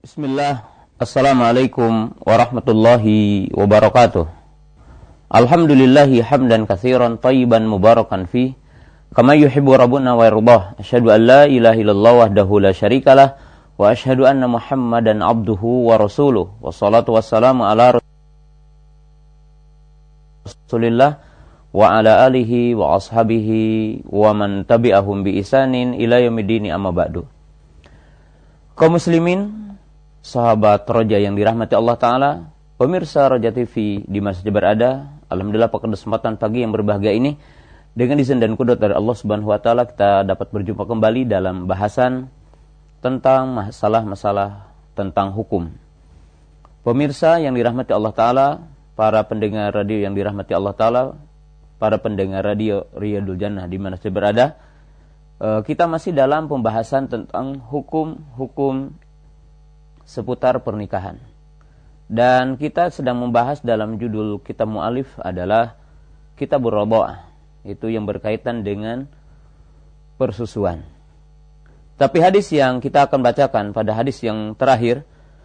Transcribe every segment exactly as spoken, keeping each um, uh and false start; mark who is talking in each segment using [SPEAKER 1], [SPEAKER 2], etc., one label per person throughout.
[SPEAKER 1] Bismillah. Assalamualaikum warahmatullahi wabarakatuh. Alhamdulillahi hamdan katsiran tayyiban mubarakan fi kama yuhibbu rabbuna wa yardah. Asyhadu an la ilaha illallah wahdahu la syarikalah wa asyhadu anna Muhammadan abduhu wa rasuluh. Wassalatu wassalamu ala Rasulillah wa ala alihi wa ashabihi wa man tabi'ahum bi ihsanin ila yaumiddin, amma ba'du. Kaum muslimin, sahabat Roja yang dirahmati Allah Ta'ala, pemirsa Roja T V di mana saja berada, alhamdulillah pada kesempatan pagi yang berbahagia ini, dengan izin dan kudrat dari Allah Subhanahu Wa Ta'ala, kita dapat berjumpa kembali dalam bahasan tentang masalah-masalah tentang hukum. Pemirsa yang dirahmati Allah Ta'ala, para pendengar radio yang dirahmati Allah Ta'ala, para pendengar radio Riyadul Jannah di mana saja berada, kita masih dalam pembahasan tentang hukum-hukum seputar pernikahan. Dan kita sedang membahas dalam judul kitab mu'alif adalah Kitabur Radha'ah, itu yang berkaitan dengan persusuan. Tapi hadis yang kita akan bacakan pada hadis yang terakhir,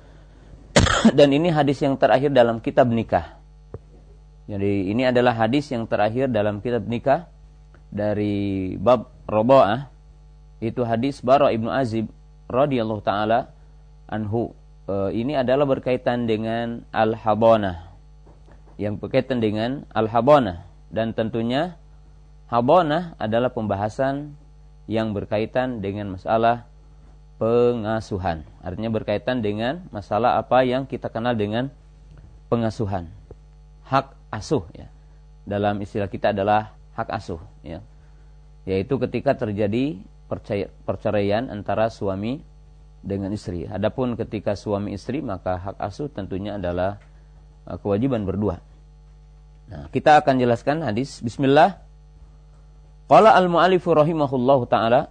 [SPEAKER 1] dan ini hadis yang terakhir dalam kitab nikah. Jadi ini adalah hadis yang terakhir dalam kitab nikah dari bab Radha'ah, itu hadis Bara ibnu Azib radhiyallahu ta'ala anhu. E, ini adalah berkaitan dengan al-habanah, yang berkaitan dengan al-habanah, dan tentunya habanah adalah pembahasan yang berkaitan dengan masalah pengasuhan. Artinya berkaitan dengan masalah apa yang kita kenal dengan pengasuhan, hak asuh ya. Dalam istilah kita adalah hak asuh ya. Yaitu ketika terjadi perceraian antara suami dengan istri. Adapun ketika suami istri, maka hak asuh tentunya adalah kewajiban berdua. Nah, kita akan jelaskan hadis. Bismillah. Qala al-mu'alifu rahimahullahu ta'ala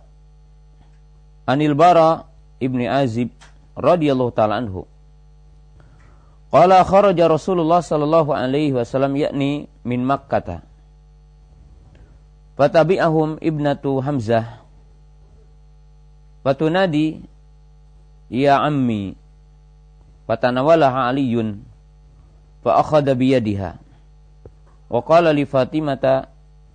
[SPEAKER 1] Anil Bara ibni Azib radhiyallahu ta'ala anhu. Qala kharaja Rasulullah sallallahu alaihi wasallam yakni min Makkah. Fatabi'ahum ibnatu Hamzah fatunadi ya ammi, fatanawalaha Aliyun fa akhadha biyadiha wa qala li Fatimata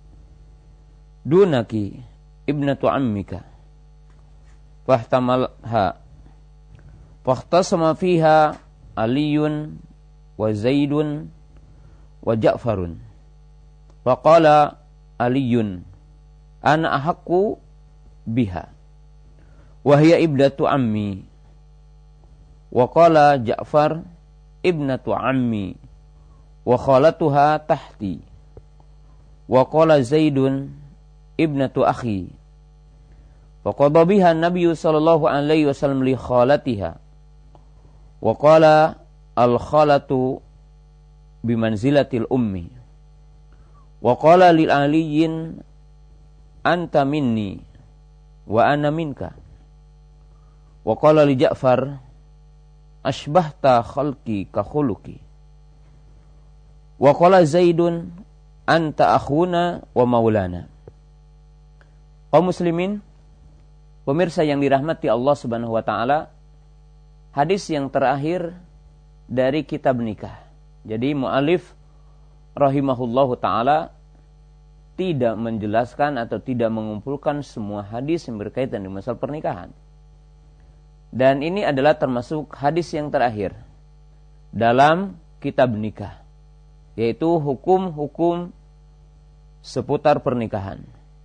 [SPEAKER 1] dunaki ibnatu ammika fahtamalha fahtasama fiha Aliyun wa Zaidun wa Ja'farun fa qala Aliyun ana ahaqqu biha wa hiya ibnatu ammi wa qala Ja'far ibnatu ammi wa khalatuha tahti wa qala Zaidun ibnatu akhi fa qada biha an-nabiy sallallahu alaihi wasallam li khalatiha wa qala al-khalatu bimanzilatil ummi wa qala lil Aliyyin anta minni wa ana minka wa qala li Ja'far asbahta khalqi ka khuluqi wa qala Zaidun anta akhuna wa maulana. Kaum muslimin, pemirsa yang dirahmati Allah Subhanahu wa taala, hadis yang terakhir dari kitab nikah. Jadi mu'alif rahimahullahu ta'ala tidak menjelaskan atau tidak mengumpulkan semua hadis yang berkaitan dengan masalah pernikahan. Dan ini adalah termasuk hadis yang terakhir dalam kitab nikah, yaitu hukum-hukum seputar pernikahan.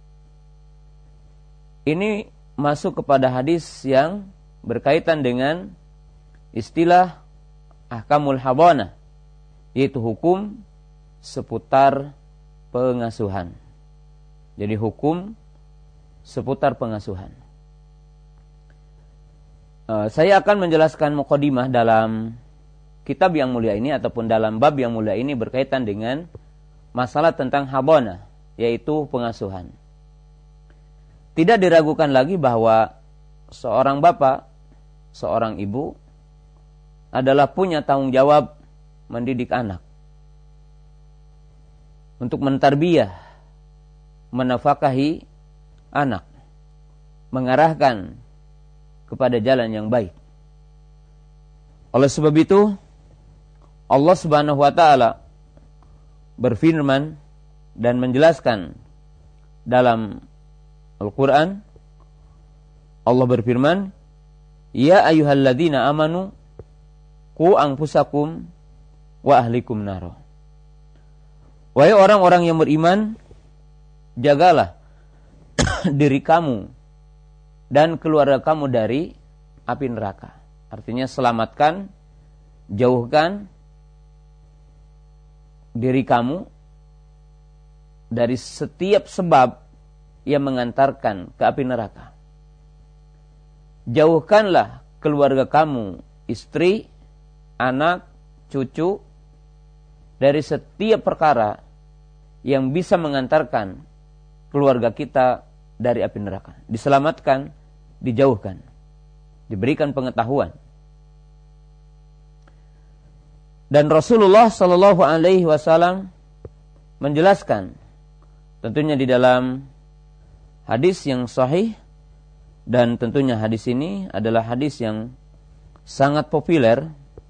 [SPEAKER 1] Ini masuk kepada hadis yang berkaitan dengan istilah ahkamul habanah, yaitu hukum seputar pengasuhan. Jadi hukum seputar pengasuhan. Uh, saya akan menjelaskan muqaddimah dalam kitab yang mulia ini ataupun dalam bab yang mulia ini berkaitan dengan masalah tentang habanah, yaitu pengasuhan. Tidak diragukan lagi bahwa seorang bapak, seorang ibu adalah punya tanggung jawab mendidik anak, untuk mentarbiyah, menafkahi anak, mengarahkan kepada jalan yang baik. Oleh sebab itu, Allah Subhanahu wa taala berfirman dan menjelaskan dalam Al-Qur'an. Allah berfirman, "Ya ayyuhalladzina amanu qu anfusakum wa ahlikum naro." Wahai orang-orang yang beriman, jagalah diri kamu dan keluarga kamu dari api neraka. Artinya selamatkan, jauhkan diri kamu dari setiap sebab yang mengantarkan ke api neraka. Jauhkanlah keluarga kamu, istri, anak, cucu, dari setiap perkara yang bisa mengantarkan keluarga kita dari api neraka. Diselamatkan, dijauhkan, diberikan pengetahuan. Dan Rasulullah Shallallahu Alaihi Wasallam menjelaskan, tentunya di dalam hadis yang sahih, dan tentunya hadis ini adalah hadis yang sangat populer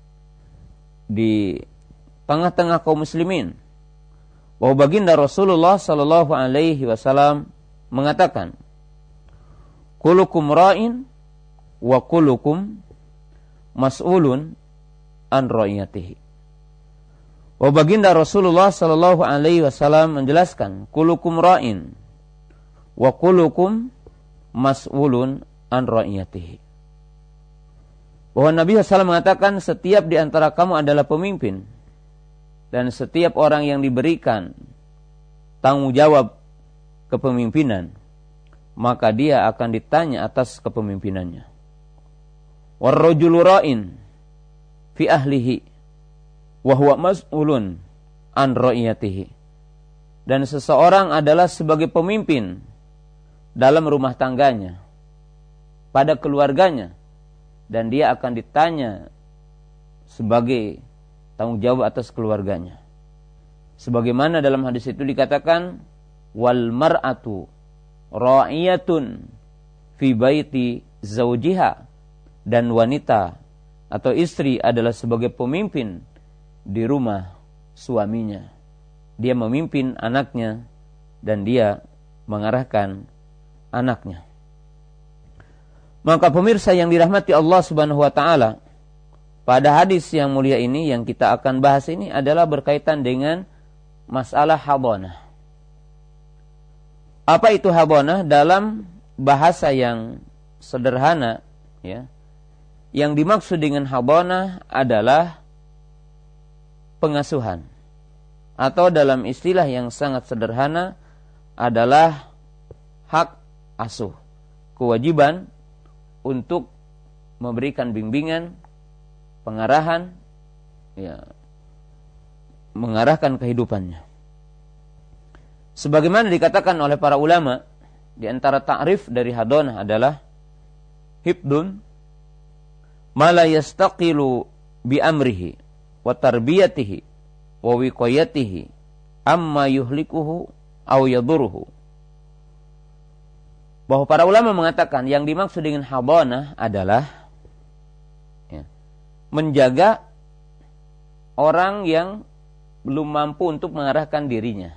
[SPEAKER 1] di tengah-tengah kaum muslimin, bahwa baginda Rasulullah Shallallahu Alaihi Wasallam mengatakan, "Kulukum ra'in wa kulukum mas'ulun an ra'iyatihi." Bahwa baginda Rasulullah Shallallahu Alaihi Wasallam menjelaskan, "Kulukum ra'in wa kulukum mas'ulun an ra'iyatihi." Bahwa Nabi shallallahu alaihi wasallam mengatakan, setiap di antara kamu adalah pemimpin, dan setiap orang yang diberikan tanggung jawab kepemimpinan, maka dia akan ditanya atas kepemimpinannya. Warrajulu ra'in fi ahlihi wa huwa mas'ulun an ra'iyatihi. Dan seseorang adalah sebagai pemimpin dalam rumah tangganya, pada keluarganya, dan dia akan ditanya sebagai tanggung jawab atas keluarganya. Sebagaimana dalam hadis itu dikatakan, wal mar'atu ra'iyatun fi baiti zawjiha, dan wanita atau istri adalah sebagai pemimpin di rumah suaminya. Dia memimpin anaknya dan dia mengarahkan anaknya. Maka pemirsa yang dirahmati Allah Subhanahu wa taala, pada hadis yang mulia ini yang kita akan bahas ini adalah berkaitan dengan masalah hadanah. Apa itu hadanah? Dalam bahasa yang sederhana, ya, yang dimaksud dengan hadanah adalah pengasuhan, atau dalam istilah yang sangat sederhana adalah hak asuh, kewajiban untuk memberikan bimbingan, pengarahan, ya, mengarahkan kehidupannya. Sebagaimana dikatakan oleh para ulama, di antara ta'rif dari hadanah adalah hibdun ma la yastaqilu bi amrihi wa tarbiyatihi wa wiqayatihi amma yuhlikuhu aw yadurruhu. Bahwa para ulama mengatakan yang dimaksud dengan hadanah adalah menjaga orang yang belum mampu untuk mengarahkan dirinya,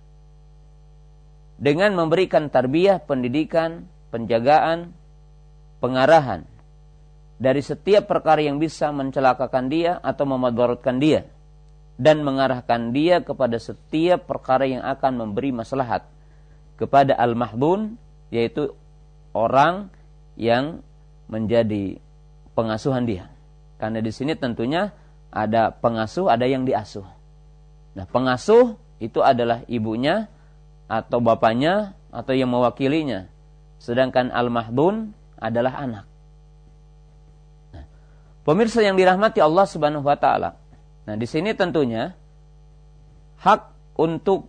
[SPEAKER 1] dengan memberikan tarbiyah, pendidikan, penjagaan, pengarahan dari setiap perkara yang bisa mencelakakan dia atau memadaratkan dia, dan mengarahkan dia kepada setiap perkara yang akan memberi maslahat kepada al-mahdun, yaitu orang yang menjadi pengasuhan dia. Karena di sini tentunya ada pengasuh, ada yang diasuh. Nah, pengasuh itu adalah ibunya atau bapaknya atau yang mewakilinya. Sedangkan al-mahdun adalah anak. Nah, pemirsa yang dirahmati Allah Subhanahu wa taala. Nah, di sini tentunya hak untuk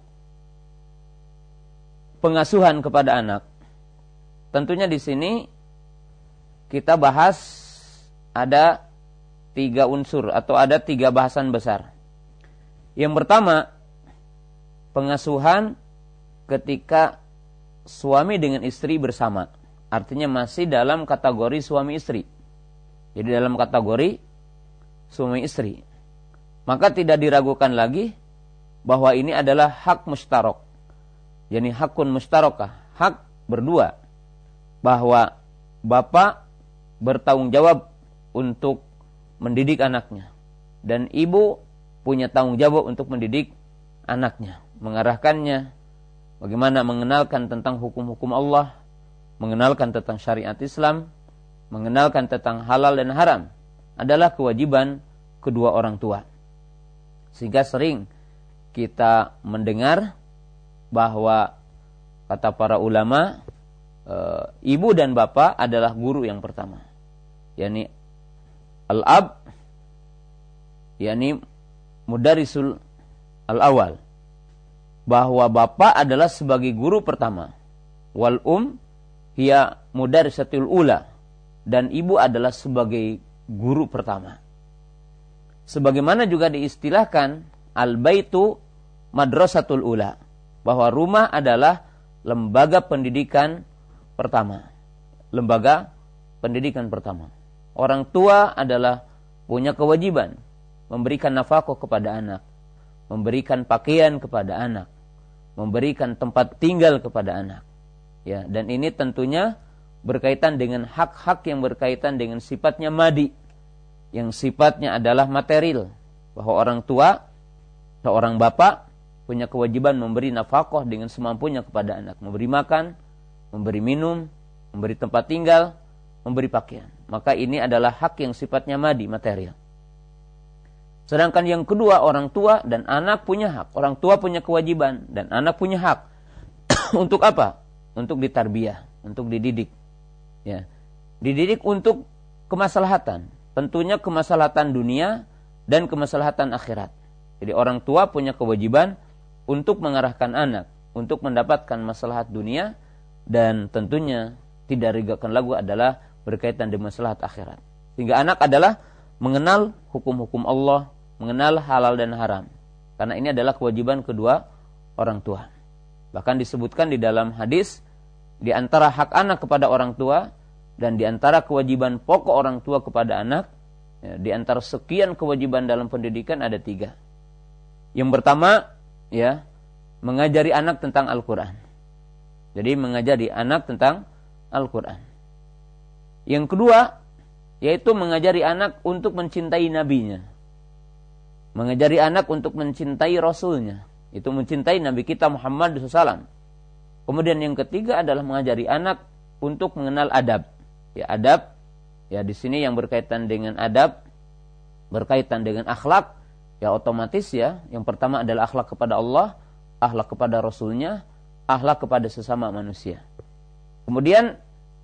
[SPEAKER 1] pengasuhan kepada anak. Tentunya di sini kita bahas ada tiga unsur atau ada tiga bahasan besar. Yang pertama, pengasuhan ketika suami dengan istri bersama. Artinya masih dalam kategori suami istri. Jadi dalam kategori suami istri. Maka tidak diragukan lagi bahwa ini adalah hak mustarok. Yani hakun mustarokah, hak berdua. Bahwa bapak bertanggung jawab untuk mendidik anaknya. Dan ibu punya tanggung jawab untuk mendidik anaknya. Mengarahkannya, bagaimana mengenalkan tentang hukum-hukum Allah, mengenalkan tentang syariat Islam, mengenalkan tentang halal dan haram, adalah kewajiban kedua orang tua. Sehingga sering kita mendengar bahwa kata para ulama, e, ibu dan bapak adalah guru yang pertama. Yani al-ab, yani mudarisul al-awal. Bahwa bapak adalah sebagai guru pertama. Wal um hiya mudarisatul ula. Dan ibu adalah sebagai guru pertama. Sebagaimana juga diistilahkan al-baitu madrasatul ula. Bahwa rumah adalah lembaga pendidikan pertama. Lembaga pendidikan pertama. Orang tua adalah punya kewajiban memberikan nafkah kepada anak, memberikan pakaian kepada anak, memberikan tempat tinggal kepada anak. Ya, dan ini tentunya berkaitan dengan hak-hak yang berkaitan dengan sifatnya madi, yang sifatnya adalah material. Bahwa orang tua, seorang bapak punya kewajiban memberi nafkah dengan semampunya kepada anak, memberi makan, memberi minum, memberi tempat tinggal, memberi pakaian. Maka ini adalah hak yang sifatnya madi, material. Sedangkan yang kedua, orang tua dan anak punya hak. Orang tua punya kewajiban dan anak punya hak. Untuk apa? Untuk ditarbiyah, untuk dididik. Ya. Dididik untuk kemaslahatan. Tentunya kemaslahatan dunia dan kemaslahatan akhirat. Jadi orang tua punya kewajiban untuk mengarahkan anak, untuk mendapatkan maslahat dunia, dan tentunya tidak diragukan lagi adalah berkaitan dengan maslahat akhirat. Sehingga anak adalah mengenal hukum-hukum Allah, mengenal halal dan haram. Karena ini adalah kewajiban kedua orang tua. Bahkan disebutkan di dalam hadis, di antara hak anak kepada orang tua, dan di antara kewajiban pokok orang tua kepada anak, ya, di antara sekian kewajiban dalam pendidikan ada tiga. Yang pertama, ya, mengajari anak tentang Al-Quran. Jadi mengajari anak tentang Al-Quran. Yang kedua, yaitu mengajari anak untuk mencintai nabinya. Mengajari anak untuk mencintai rasulnya. Itu mencintai Nabi kita Muhammad shallallahu alaihi wasallam. Kemudian yang ketiga adalah mengajari anak untuk mengenal adab. Ya, adab, ya di sini yang berkaitan dengan adab, berkaitan dengan akhlak, ya otomatis ya, yang pertama adalah akhlak kepada Allah, akhlak kepada Rasulnya, akhlak kepada sesama manusia. Kemudian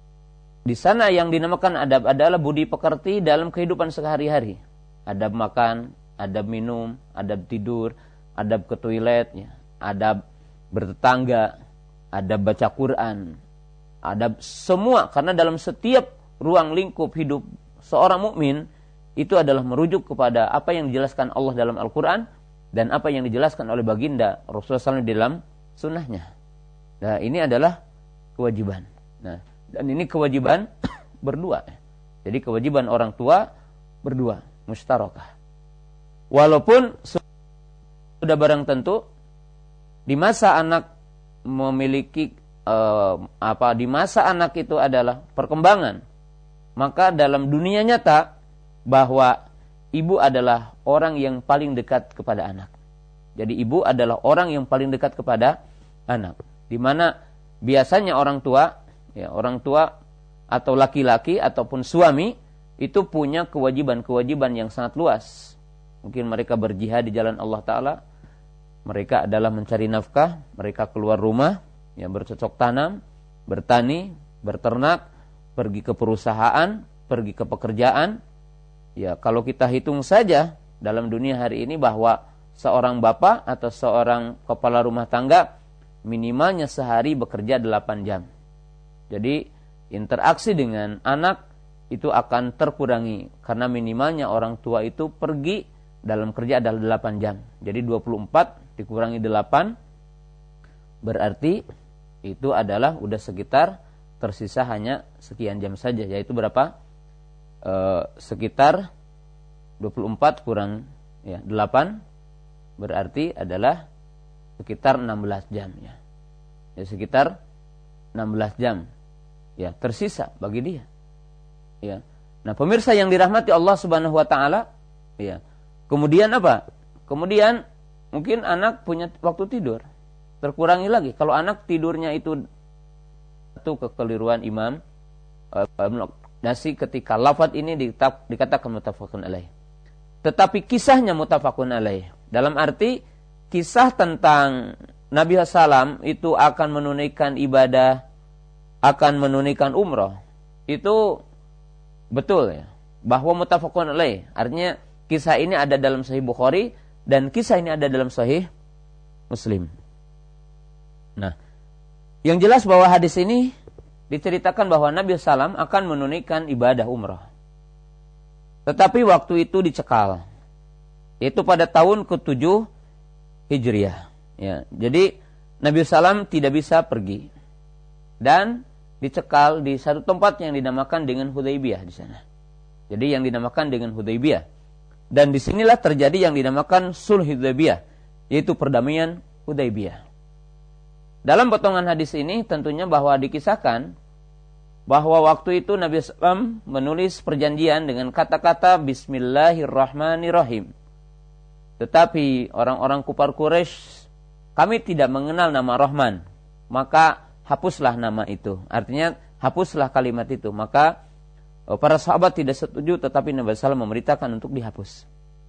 [SPEAKER 1] di sana yang dinamakan adab adalah budi pekerti dalam kehidupan sehari-hari. Adab makan, adab minum, adab tidur, adab ke toilet, ya, adab bertetangga, adab baca Quran, adab semua. Karena dalam setiap ruang lingkup hidup seorang mukmin itu adalah merujuk kepada apa yang dijelaskan Allah dalam Al-Quran dan apa yang dijelaskan oleh baginda Rasulullah shallallahu alaihi wasallam di dalam sunnahnya. Nah, ini adalah kewajiban. Nah, dan ini kewajiban berdua. Jadi kewajiban orang tua berdua, musyarakah. Walaupun sudah barang tentu di masa anak memiliki eh, apa di masa anak itu adalah perkembangan, maka dalam dunia nyata bahwa ibu adalah orang yang paling dekat kepada anak. Jadi ibu adalah orang yang paling dekat kepada anak. Di mana biasanya orang tua, ya orang tua atau laki-laki ataupun suami itu punya kewajiban-kewajiban yang sangat luas. Mungkin mereka berjihad di jalan Allah Ta'ala. Mereka adalah mencari nafkah, mereka keluar rumah, ya bercocok tanam, bertani, berternak, pergi ke perusahaan, pergi ke pekerjaan. Ya, kalau kita hitung saja dalam dunia hari ini bahwa seorang bapak atau seorang kepala rumah tangga minimalnya sehari bekerja delapan jam. Jadi interaksi dengan anak itu akan terkurangi karena minimalnya orang tua itu pergi dalam kerja adalah delapan jam. Jadi dua puluh empat dikurangi delapan berarti itu adalah udah sekitar tersisa hanya sekian jam saja, yaitu berapa? E, sekitar dua puluh empat kurang ya delapan berarti adalah sekitar enam belas jam ya. Ya sekitar enam belas jam ya tersisa bagi dia. Ya. Nah, pemirsa yang dirahmati Allah Subhanahu wa taala, ya. Kemudian apa? Kemudian mungkin anak punya waktu tidur. Terkurangi lagi. Kalau anak tidurnya itu itu kekeliruan Imam Nasi ketika lafaz ini dikatakan muttafaqun alaih. Tetapi kisahnya muttafaqun alaih. Dalam arti kisah tentang Nabi sallallahu alaihi wasallam itu akan menunaikan ibadah, akan menunaikan umrah. Itu betul ya. Bahwa muttafaqun alaih. Artinya kisah ini ada dalam Sahih Bukhari dan kisah ini ada dalam Sahih Muslim. Nah, yang jelas bahwa hadis ini diceritakan bahwa Nabi sallallahu alaihi wasallam akan menunaikan ibadah umrah. Tetapi waktu itu dicekal. Yaitu pada tahun ketujuh Hijriah. Ya, jadi Nabi sallallahu alaihi wasallam tidak bisa pergi. Dan dicekal di satu tempat yang dinamakan dengan Hudaybiyah di sana. Jadi yang dinamakan dengan Hudaybiyah. Dan disinilah terjadi yang dinamakan Sulh Hudaybiyah. Yaitu perdamaian Hudaybiyah. Dalam potongan hadis ini tentunya bahwa dikisahkan bahwa waktu itu Nabi sallallahu alaihi wasallam menulis perjanjian dengan kata-kata Bismillahirrahmanirrahim. Tetapi orang-orang kufar Quraisy, kami tidak mengenal nama Rahman, maka hapuslah nama itu. Artinya hapuslah kalimat itu. Maka para sahabat tidak setuju, tetapi Nabi sallallahu alaihi wasallam memerintahkan untuk dihapus.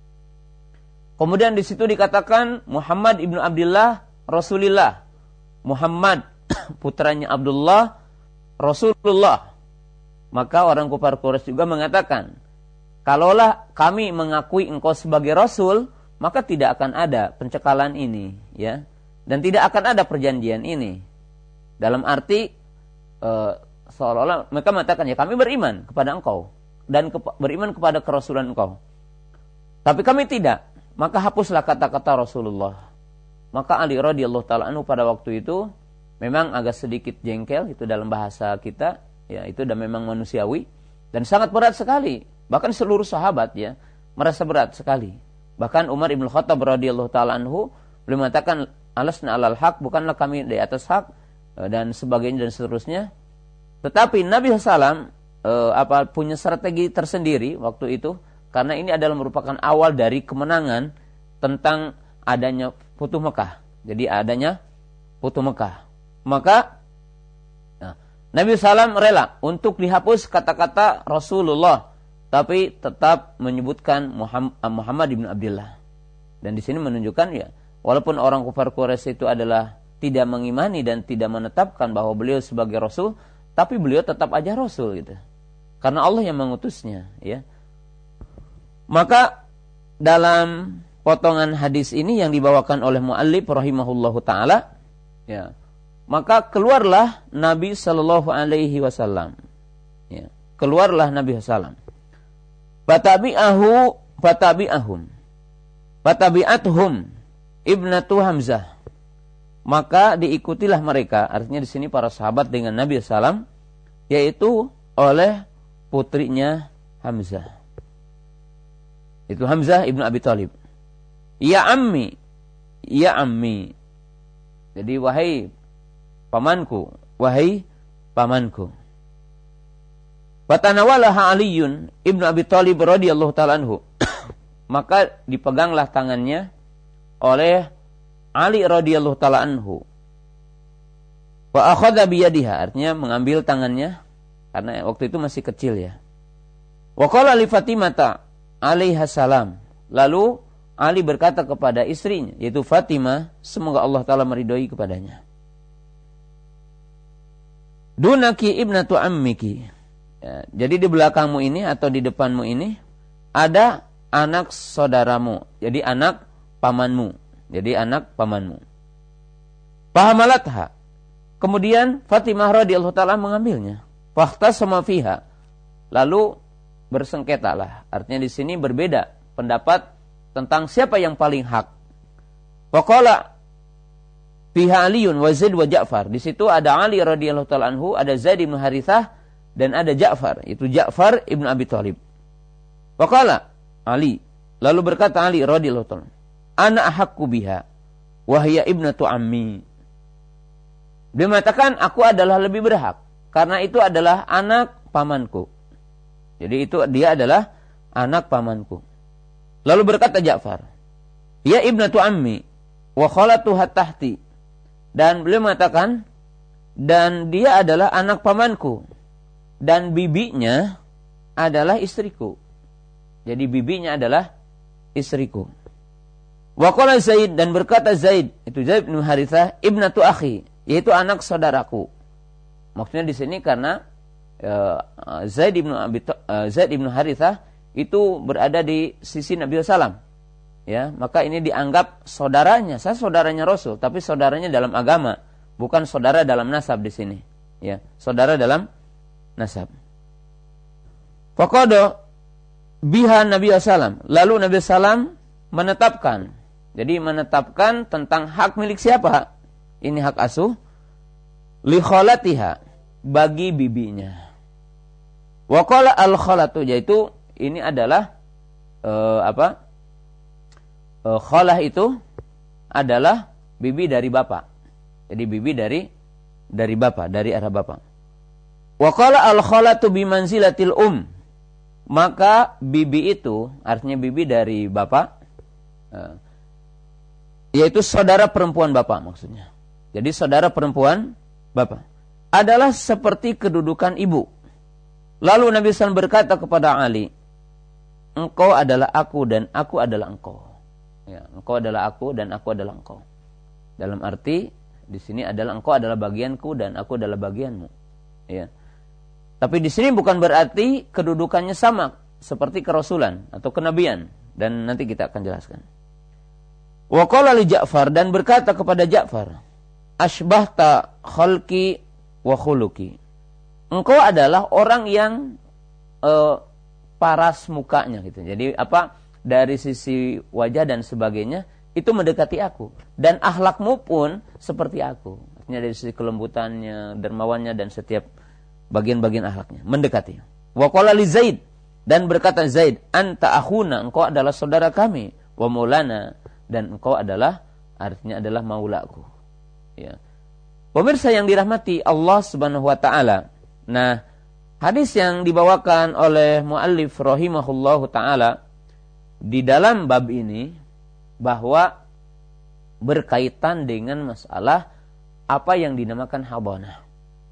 [SPEAKER 1] Kemudian di situ dikatakan Muhammad ibnu Abdullah Rasulullah. Muhammad putranya Abdullah Rasulullah. Maka orang kufar Quraisy juga mengatakan, kalaulah kami mengakui engkau sebagai Rasul, maka tidak akan ada pencekalan ini, ya, dan tidak akan ada perjanjian ini. Dalam arti e, seolah-olah mereka mengatakan, ya kami beriman kepada engkau dan ke- beriman kepada kerasulan engkau, tapi kami tidak. Maka hapuslah kata-kata Rasulullah. Maka Ali radhiyallahu taala anhu pada waktu itu memang agak sedikit jengkel, itu dalam bahasa kita, ya itu dan memang manusiawi dan sangat berat sekali. Bahkan seluruh sahabat ya merasa berat sekali. Bahkan Umar ibn Khattab radhiyallahu taala anhu beliau mengatakan, alasna alal haq, bukanlah kami di atas hak dan sebagainya dan seterusnya. Tetapi Nabi sallallahu alaihi wasallam eh, apa punya strategi tersendiri waktu itu, karena ini adalah merupakan awal dari kemenangan tentang adanya Futuh Mekah. Jadi adanya Futuh Mekah. Maka nah, Nabi sallallahu alaihi wasallam rela untuk dihapus kata-kata Rasulullah, tapi tetap menyebutkan Muhammad, Muhammad ibn Abdullah. Dan di sini menunjukkan ya, walaupun orang kufar Quraisy itu adalah tidak mengimani dan tidak menetapkan bahwa beliau sebagai Rasul, tapi beliau tetap aja Rasul gitu. Karena Allah yang mengutusnya, ya. Maka dalam potongan hadis ini yang dibawakan oleh muallif rahimahullahu taala, ya, maka keluarlah Nabi sallallahu alaihi wasallam, ya, keluarlah Nabi sallallahu alaihi wasallam. Fatabi'ahu fatabi'ahum fatabi'athum ibnatu Hamzah, maka diikutilah mereka, artinya di sini para sahabat dengan Nabi sallallahu alaihi wasallam, yaitu oleh putrinya Hamzah, itu Hamzah ibnu Abi Thalib. Ya ammi, ya ammi. Jadi wahai pamanku, wahai pamanku. Fatanawalaha Aliyun ibnu Abi Thalib radhiyallahu ta'ala anhu. Maka dipeganglah tangannya oleh Ali radhiyallahu ta'ala anhu. Wa akhadha biyadiha, artinya mengambil tangannya karena waktu itu masih kecil ya. Wa qala li Fatimata alaiha salam. Lalu Ali berkata kepada istrinya, yaitu Fatimah, semoga Allah Ta'ala meridhoi kepadanya. Dunaki ibnatu ammiki. Ya, jadi di belakangmu ini atau di depanmu ini ada anak saudaramu, jadi anak pamanmu, jadi anak pamanmu. Fahamalatha. Kemudian Fatimah radhiyallahu ta'ala mengambilnya. Fahtasama fiha. Lalu bersengketalah. Artinya di sini berbeda pendapat tentang siapa yang paling hak. Waqala fiha Aliun wa Zaid wa Ja'far. Di situ ada Ali radhiyallahu ta'ala anhu, ada Zaid bin Harithah dan ada Ja'far, itu Ja'far ibnu Abi Thalib. Waqala, Ali. Lalu berkata Ali radhiyallahu ta'ala, ana ahaqqu biha wa hiya ibnatu ammi. Dia mengatakan aku adalah lebih berhak karena itu adalah anak pamanku. Jadi itu dia adalah anak pamanku. Lalu berkata Ja'far, ya ibnatu ammi wa khalatuha tahti. Dan beliau mengatakan, dan dia adalah anak pamanku dan bibinya adalah istriku. Jadi bibinya adalah istriku. Wa qala Zaid, dan berkata Zaid, itu Zaid bin Harithah, ibnatu akhi, yaitu anak saudaraku. Maksudnya di sini karena uh, Zaid bin Abi uh, Zaid bin Harithah itu berada di sisi Nabi sallallahu alaihi wasallam. Ya, maka ini dianggap saudaranya. Saya saudaranya Rasul, tapi saudaranya dalam agama, bukan saudara dalam nasab di sini. Ya, saudara dalam nasab. Faqada biha Nabi sallallahu alaihi wasallam. Lalu Nabi sallallahu alaihi wasallam menetapkan. Jadi menetapkan tentang hak milik siapa? Ini hak asuh li khalatiha, bagi bibinya. Wa qala al khalatu, yaitu ini adalah uh, apa? Uh, khalah itu adalah bibi dari bapak. Jadi bibi dari dari bapak, dari arah bapak. Wa qala al khalatu bi manzilatil um. Maka bibi itu artinya bibi dari bapak, uh, yaitu saudara perempuan bapak maksudnya. Jadi saudara perempuan bapak adalah seperti kedudukan ibu. Lalu Nabi shallallahu alaihi wasallam berkata kepada Ali, engkau adalah aku dan aku adalah engkau. Ya, engkau adalah aku dan aku adalah engkau. Dalam arti di sini adalah engkau adalah bagianku dan aku adalah bagianmu. Ya. Tapi di sini bukan berarti kedudukannya sama seperti kerasulan atau kenabian, dan nanti kita akan jelaskan. Wa qala li Ja'far, dan berkata kepada Ja'far, asbahta khalqi wa khuluqi. Engkau adalah orang yang uh, paras mukanya gitu. Jadi apa? Dari sisi wajah dan sebagainya itu mendekati aku, dan akhlakmu pun seperti aku. Artinya dari sisi kelembutannya, dermawannya dan setiap bagian-bagian akhlaknya mendekati. Wa qala li Zaid, dan berkata Zaid, anta akhuna, engkau adalah saudara kami, wa maulana, dan engkau adalah artinya adalah maulaku. Ya. Pemirsa yang dirahmati Allah Subhanahu wa taala. Nah, hadis yang dibawakan oleh muallif rahimahullahu taala di dalam bab ini bahwa berkaitan dengan masalah apa yang dinamakan habanah.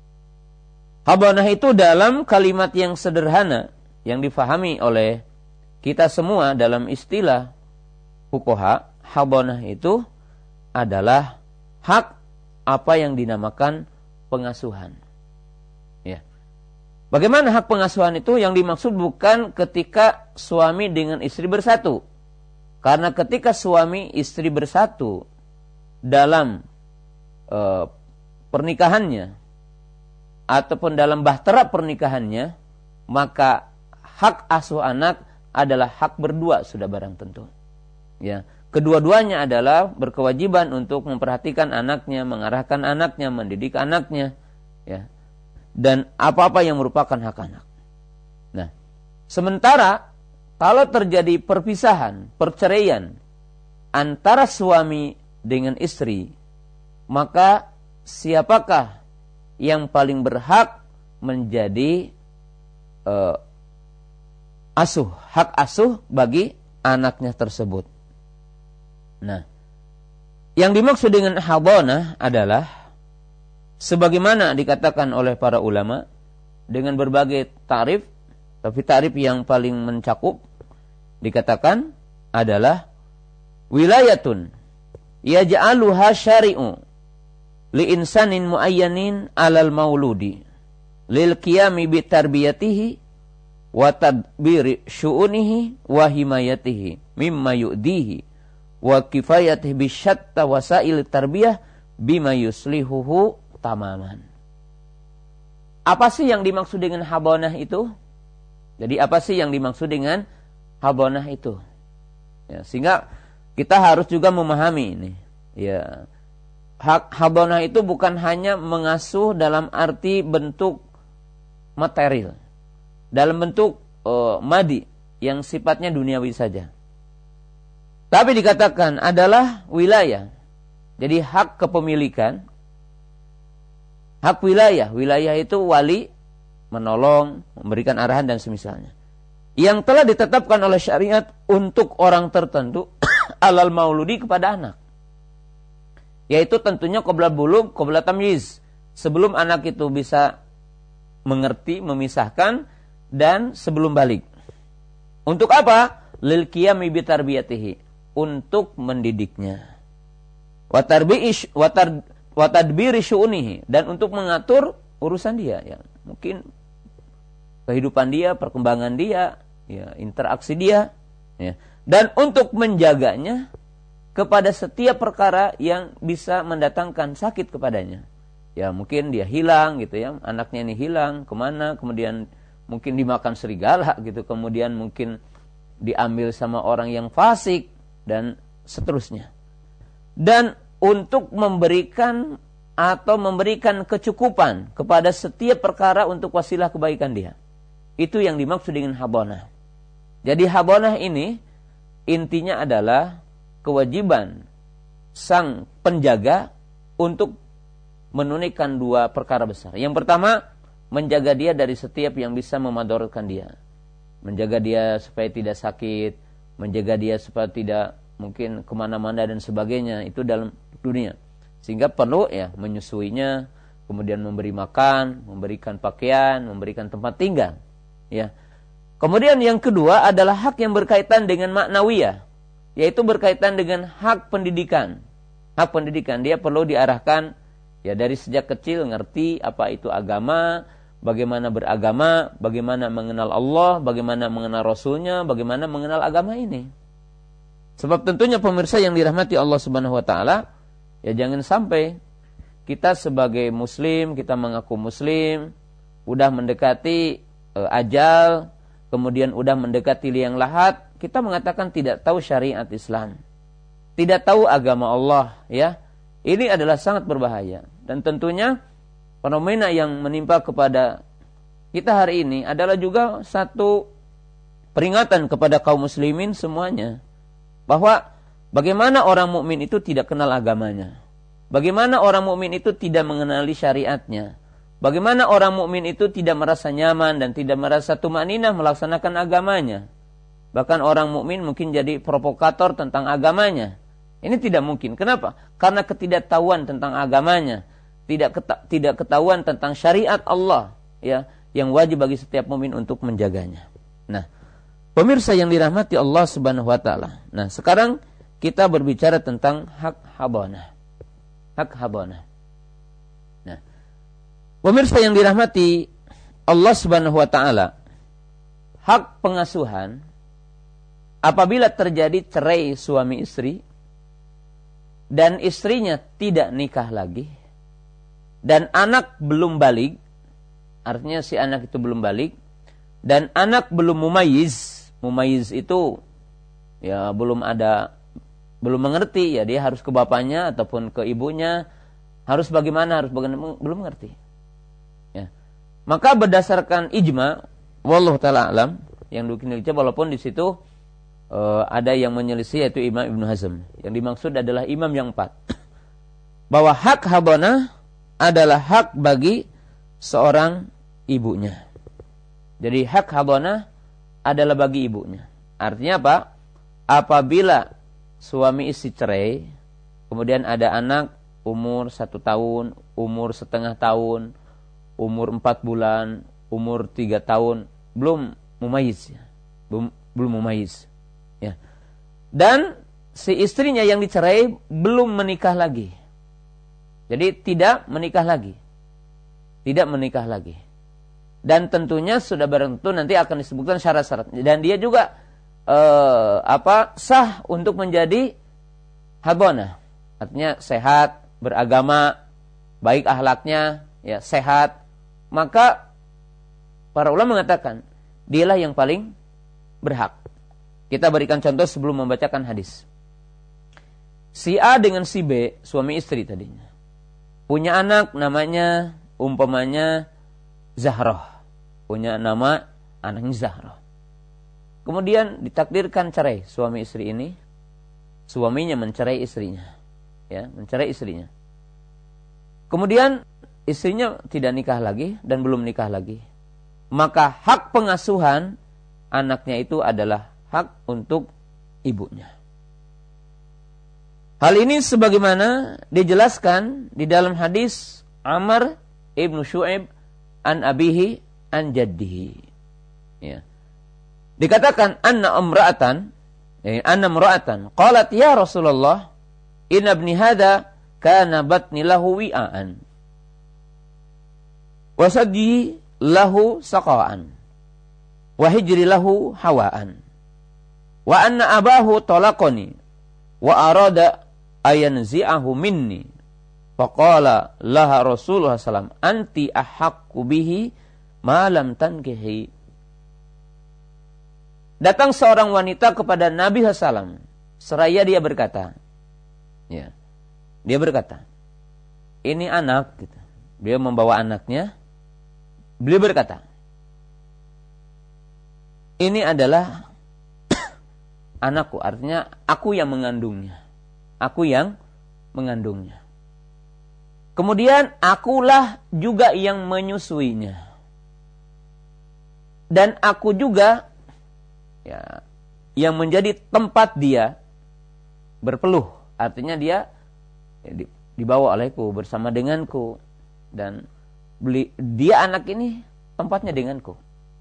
[SPEAKER 1] Habanah itu dalam kalimat yang sederhana yang difahami oleh kita semua dalam istilah fuqaha, habanah itu adalah hak apa yang dinamakan pengasuhan. Ya. Bagaimana hak pengasuhan itu? Yang dimaksud bukan ketika suami dengan istri bersatu. Karena ketika suami istri bersatu dalam e, pernikahannya ataupun dalam bahtera pernikahannya, maka hak asuh anak adalah hak berdua sudah barang tentu. Ya. Kedua-duanya adalah berkewajiban untuk memperhatikan anaknya, mengarahkan anaknya, mendidik anaknya, ya, dan apa-apa yang merupakan hak anak. Nah, sementara kalau terjadi perpisahan, perceraian antara suami dengan istri, maka siapakah yang paling berhak menjadi uh, asuh, hak asuh bagi anaknya tersebut? Nah, yang dimaksud dengan habanah adalah sebagaimana dikatakan oleh para ulama dengan berbagai tarif, tapi tarif yang paling mencakup dikatakan adalah wilayatun yaj'aluha syari'u li insanin muayyanin 'alal mauludi lil qiyami bi tarbiyatihi wa tadbiri syu'unihi wa himayatihi mimma yu'dihi wa kifayatihi bi syatta wasail tarbiyah bima yuslihuhu tamaman. Apa sih yang dimaksud dengan habanah itu? Jadi apa sih yang dimaksud dengan habanah itu? Ya, sehingga kita harus juga memahami ini. Ya, hak habanah itu bukan hanya mengasuh dalam arti bentuk material, dalam bentuk uh, madi, yang sifatnya duniawi saja. Tapi dikatakan adalah wilayah. Jadi hak kepemilikan, hak wilayah. Wilayah itu wali, menolong, memberikan arahan dan semisalnya. Yang telah ditetapkan oleh syariat untuk orang tertentu alal mauludi kepada anak. Yaitu tentunya qabla bulugh, qabla tamyiz. Sebelum anak itu bisa mengerti, memisahkan, dan sebelum balik. Untuk apa? Lil qiyami bi tarbiyatihi, untuk mendidiknya. Wa tarbi'ish wa tadbiri syu'unihi, dan untuk mengatur urusan dia, ya. Mungkin kehidupan dia, perkembangan dia, ya, interaksi dia, ya. Dan untuk menjaganya kepada setiap perkara yang bisa mendatangkan sakit kepadanya. Ya, mungkin dia hilang gitu ya, anaknya ini hilang kemana, kemudian mungkin dimakan serigala gitu, kemudian mungkin diambil sama orang yang fasik dan seterusnya. Dan untuk memberikan atau memberikan kecukupan kepada setiap perkara untuk wasilah kebaikan dia. Itu yang dimaksud dengan habonah. Jadi habonah ini intinya adalah kewajiban sang penjaga untuk menunaikan dua perkara besar. Yang pertama, menjaga dia dari setiap yang bisa memadaratkan dia. Menjaga dia supaya tidak sakit, menjaga dia supaya tidak mungkin kemana-mana dan sebagainya. Itu dalam dunia. Sehingga perlu ya menyusuinya, kemudian memberi makan, memberikan pakaian, memberikan tempat tinggal. Ya. Kemudian yang kedua adalah hak yang berkaitan dengan maknawiyah, yaitu berkaitan dengan hak pendidikan. Hak pendidikan, dia perlu diarahkan ya dari sejak kecil ngerti apa itu agama, bagaimana beragama, bagaimana mengenal Allah, bagaimana mengenal Rasulnya, bagaimana mengenal agama ini. Sebab tentunya pemirsa yang dirahmati Allah Subhanahu Wa Taala, ya jangan sampai kita sebagai Muslim, kita mengaku Muslim, udah mendekati e, ajal, kemudian udah mendekati liang lahat, kita mengatakan tidak tahu syariat Islam, tidak tahu agama Allah, ya. Ini adalah sangat berbahaya. Dan tentunya fenomena yang menimpa kepada kita hari ini adalah juga satu peringatan kepada kaum muslimin semuanya. Bahwa bagaimana orang mukmin itu tidak kenal agamanya. Bagaimana orang mukmin itu tidak mengenali syariatnya. Bagaimana orang mukmin itu tidak merasa nyaman dan tidak merasa tumaninah melaksanakan agamanya. Bahkan orang mukmin mungkin jadi provokator tentang agamanya. Ini tidak mungkin. Kenapa? Karena ketidaktahuan tentang agamanya, tidak keta- tidak ketahuan tentang syariat Allah, ya, yang wajib bagi setiap mukmin untuk menjaganya. Nah, pemirsa yang dirahmati Allah Subhanahu Wa Taala. Nah, sekarang kita berbicara tentang hak habonah. Hak habonah. Nah, pemirsa yang dirahmati Allah Subhanahu Wa Taala, hak pengasuhan apabila terjadi cerai suami istri dan istrinya tidak nikah lagi, dan anak belum balik, artinya si anak itu belum balik, dan anak belum mumayyiz, mumayyiz itu ya belum ada, belum mengerti, ya dia harus ke bapaknya ataupun ke ibunya, harus bagaimana, harus bagaimana, belum mengerti. Ya. Maka berdasarkan ijma, wallahu taala alam, yang dukun-dukun walaupun di situ Uh, ada yang menyelisih, yaitu Imam Ibnu Hazm. Yang dimaksud adalah imam yang empat. Bahwa hak habonah adalah hak bagi seorang ibunya. Jadi hak habonah adalah bagi ibunya. Artinya apa? Apabila suami istri cerai, kemudian ada anak umur satu tahun, umur setengah tahun, umur empat bulan, umur tiga tahun, belum mumayyiz, ya. belum belum mumayyiz. Ya. Dan si istrinya yang dicerai belum menikah lagi. Jadi tidak menikah lagi. Tidak menikah lagi. Dan tentunya sudah barang tentu nanti akan disebutkan syarat-syarat. Dan dia juga eh, apa sah untuk menjadi habonah. Artinya sehat, beragama, baik akhlaknya, ya sehat. Maka para ulama mengatakan dialah yang paling berhak. Kita berikan contoh sebelum membacakan hadis. Si A dengan si B, suami istri tadinya, punya anak namanya umpamanya Zahrah. Punya nama anaknya Zahrah. kemudian ditakdirkan cerai suami istri ini, suaminya mencerai istrinya, ya, mencerai istrinya. Kemudian istrinya tidak nikah lagi dan belum nikah lagi. Maka hak pengasuhan anaknya itu adalah hak untuk ibunya. Hal ini sebagaimana dijelaskan di dalam hadis Amr ibnu Syu'aib an abihi an jaddihi. Ya. Dikatakan anna imra'atan, ya, anna imra'atan qalat ya Rasulullah inna ibni hadha kana batni lahu wi'an wa saddi lahu saqa'an wa hijri lahu hawa'an wa anna abahu talaqani wa arada ayanzi'ahu minni faqala laha Rasulullah sallallahu alaihi wasallam anti ahaqqu bihi ma lam tankihi. Datang seorang wanita kepada Nabi sallallahu alaihi wasallam seraya dia berkata, ya, dia berkata, ini anak, gitu. Dia membawa anaknya. Beliau berkata, ini adalah anakku, artinya aku yang mengandungnya. Aku yang mengandungnya. Kemudian akulah juga yang menyusuinya. Dan aku juga, ya, yang menjadi tempat dia berpeluh. Artinya dia ya, dibawa olehku, bersama denganku. Dan beli, dia anak ini tempatnya denganku.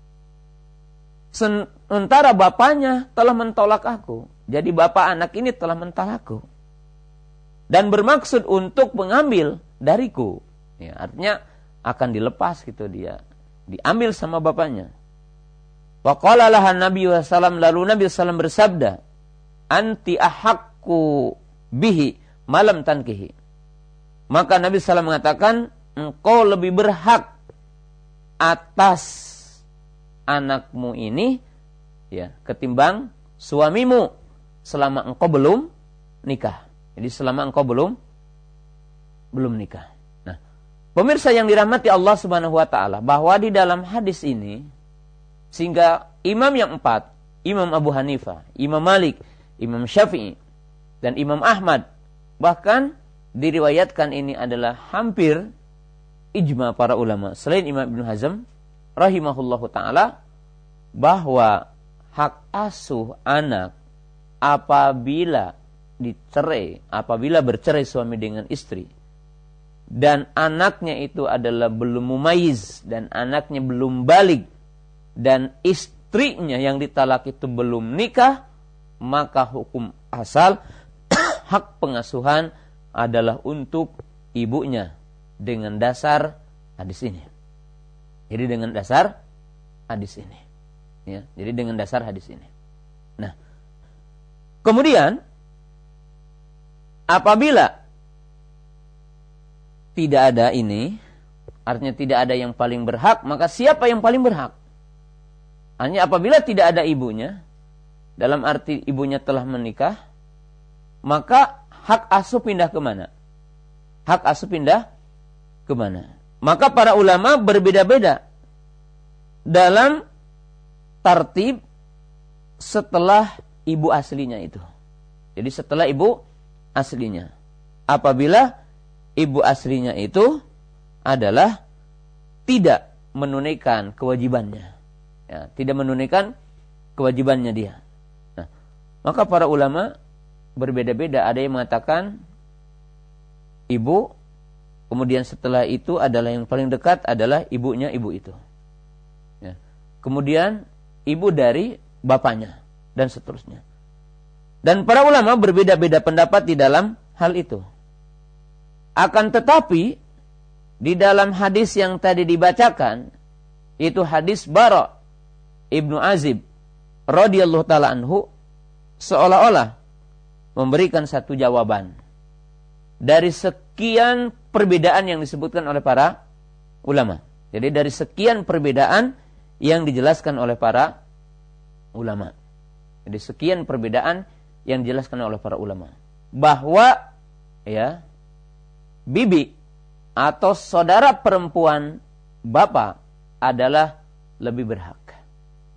[SPEAKER 1] Sementara bapaknya telah mentolak aku. Jadi bapak anak ini telah mentolakku. Dan bermaksud untuk mengambil dariku. Ya, artinya akan dilepas gitu dia. Diambil sama bapaknya. Wa qala laha Nabi sallallahu alaihi wasallam, lalu Nabi sallallahu alaihi wasallam bersabda, anti ahaqqu bihi malam tankihi. Maka Nabi sallallahu alaihi wasallam mengatakan, engkau lebih berhak atas anakmu ini, ya, ketimbang suamimu selama engkau belum nikah. Jadi selama engkau belum belum nikah. Nah, pemirsa yang dirahmati Allah Subhanahu wa taala, bahwa di dalam hadis ini sehingga imam yang empat, Imam Abu Hanifah, Imam Malik, Imam Syafi'i dan Imam Ahmad, bahkan diriwayatkan ini adalah hampir ijma para ulama selain Imam Ibnu Hazm rahimahullahu taala, bahwa hak asuh anak apabila dicerai, apabila bercerai suami dengan istri dan anaknya itu adalah belum mumayyiz dan anaknya belum baligh dan istrinya yang ditalak itu belum nikah, maka hukum asal hak pengasuhan adalah untuk ibunya dengan dasar hadis ini. Jadi dengan dasar hadis ini. Ya, jadi dengan dasar hadis ini. Nah, kemudian apabila tidak ada ini, artinya tidak ada yang paling berhak, maka siapa yang paling berhak? Hanya apabila tidak ada ibunya, dalam arti ibunya telah menikah, maka hak asuh pindah kemana? Hak asuh pindah kemana? Maka para ulama berbeda-beda dalam tartib setelah ibu aslinya itu. Jadi setelah ibu aslinya. Apabila ibu aslinya itu adalah tidak menunaikan kewajibannya. Ya, tidak menunaikan kewajibannya dia. Nah, maka para ulama berbeda-beda. Ada yang mengatakan ibu, kemudian setelah itu adalah yang paling dekat adalah ibunya ibu itu. Ya. Kemudian ibu dari bapaknya dan seterusnya. Dan para ulama berbeda-beda pendapat di dalam hal itu. Akan tetapi di dalam hadis yang tadi dibacakan, itu hadis Bara Ibnu Azib radhiyallahu taala anhu, seolah-olah memberikan satu jawaban dari sekian perbedaan yang disebutkan oleh para ulama. Jadi dari sekian perbedaan yang dijelaskan oleh para ulama. Jadi sekian perbedaan yang dijelaskan oleh para ulama, bahwa ya bibi atau saudara perempuan bapak adalah lebih berhak.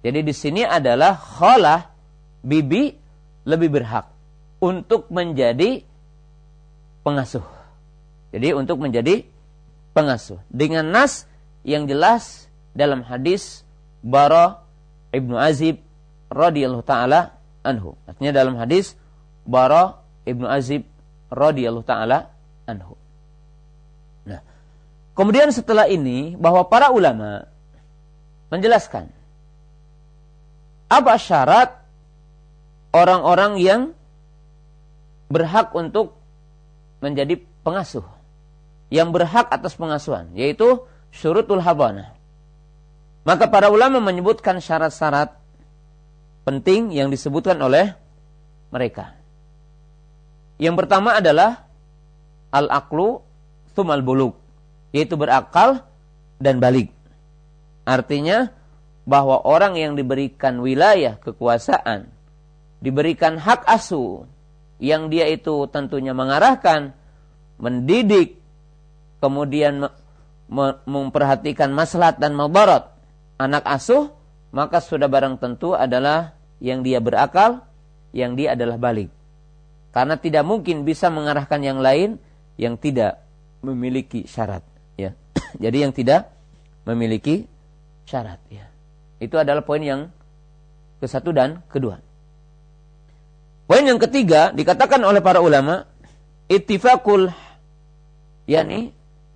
[SPEAKER 1] Jadi di sini adalah khalah, bibi lebih berhak untuk menjadi pengasuh. Jadi untuk menjadi pengasuh dengan nas yang jelas dalam hadis Bara Ibnu Azib radhiyallahu taala anhu. Artinya dalam hadis Bara Ibnu Azib radhiyallahu taala anhu. Nah, kemudian setelah ini bahwa para ulama menjelaskan apa syarat orang-orang yang berhak untuk menjadi pengasuh, yang berhak atas pengasuhan, yaitu syurutul habanah. Maka para ulama menyebutkan syarat-syarat penting yang disebutkan oleh mereka. Yang pertama adalah al-aqlu tsumal bulug, yaitu berakal dan balik. Artinya bahwa orang yang diberikan wilayah kekuasaan, diberikan hak asuh, yang dia itu tentunya mengarahkan, mendidik, kemudian memperhatikan maslahat dan madarat anak asuh, maka sudah barang tentu adalah yang dia berakal, yang dia adalah balik. Karena tidak mungkin bisa mengarahkan yang lain yang tidak memiliki syarat, ya. Jadi yang tidak memiliki syarat, ya. Itu adalah poin yang ke satu dan kedua. Poin yang ketiga dikatakan oleh para ulama, ittifaqul yakni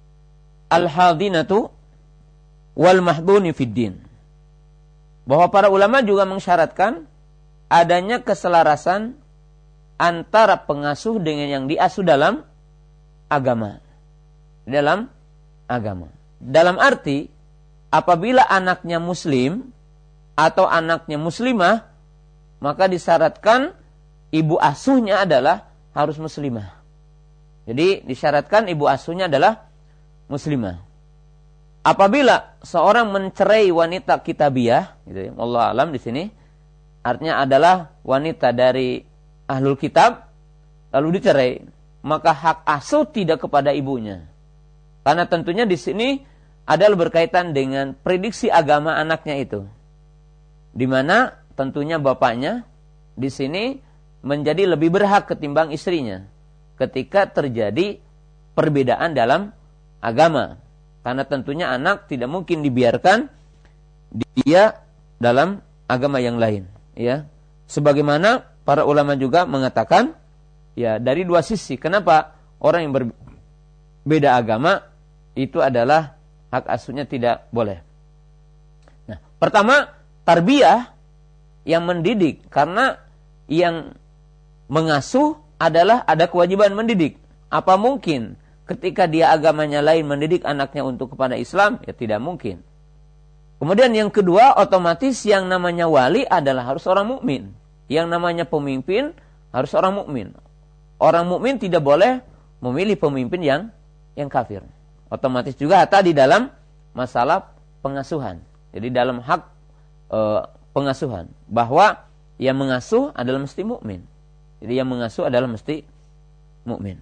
[SPEAKER 1] al-hadinatu wal mahduni fid din. Bahwa para ulama juga mensyaratkan adanya keselarasan antara pengasuh dengan yang diasuh dalam agama. Dalam agama. Dalam arti apabila anaknya muslim atau anaknya muslimah, maka disyaratkan ibu asuhnya adalah harus muslimah. Jadi disyaratkan ibu asuhnya adalah muslimah. Apabila seorang mencerai wanita kitabiah, gitu ya, Allah alam di sini, artinya adalah wanita dari ahlul kitab, lalu dicerai, maka hak asuh tidak kepada ibunya. Karena tentunya di sini adalah berkaitan dengan prediksi agama anaknya itu, di mana tentunya bapaknya di sini menjadi lebih berhak ketimbang istrinya ketika terjadi perbedaan dalam agama. Karena tentunya anak tidak mungkin dibiarkan dia dalam agama yang lain, ya. Sebagaimana para ulama juga mengatakan, ya, dari dua sisi kenapa orang yang berbeda agama itu adalah hak asuhnya tidak boleh. Nah, pertama, tarbiyah, yang mendidik, karena yang mengasuh adalah ada kewajiban mendidik. Apa mungkin ketika dia agamanya lain mendidik anaknya untuk kepada Islam? Ya tidak mungkin. Kemudian yang kedua, otomatis yang namanya wali adalah harus orang mukmin. Yang namanya pemimpin harus orang mukmin. Orang mukmin tidak boleh memilih pemimpin yang yang kafir. Otomatis juga tadi dalam masalah pengasuhan. Jadi dalam hak e, pengasuhan, bahwa yang mengasuh adalah mesti mukmin. Jadi yang mengasuh adalah mesti mukmin.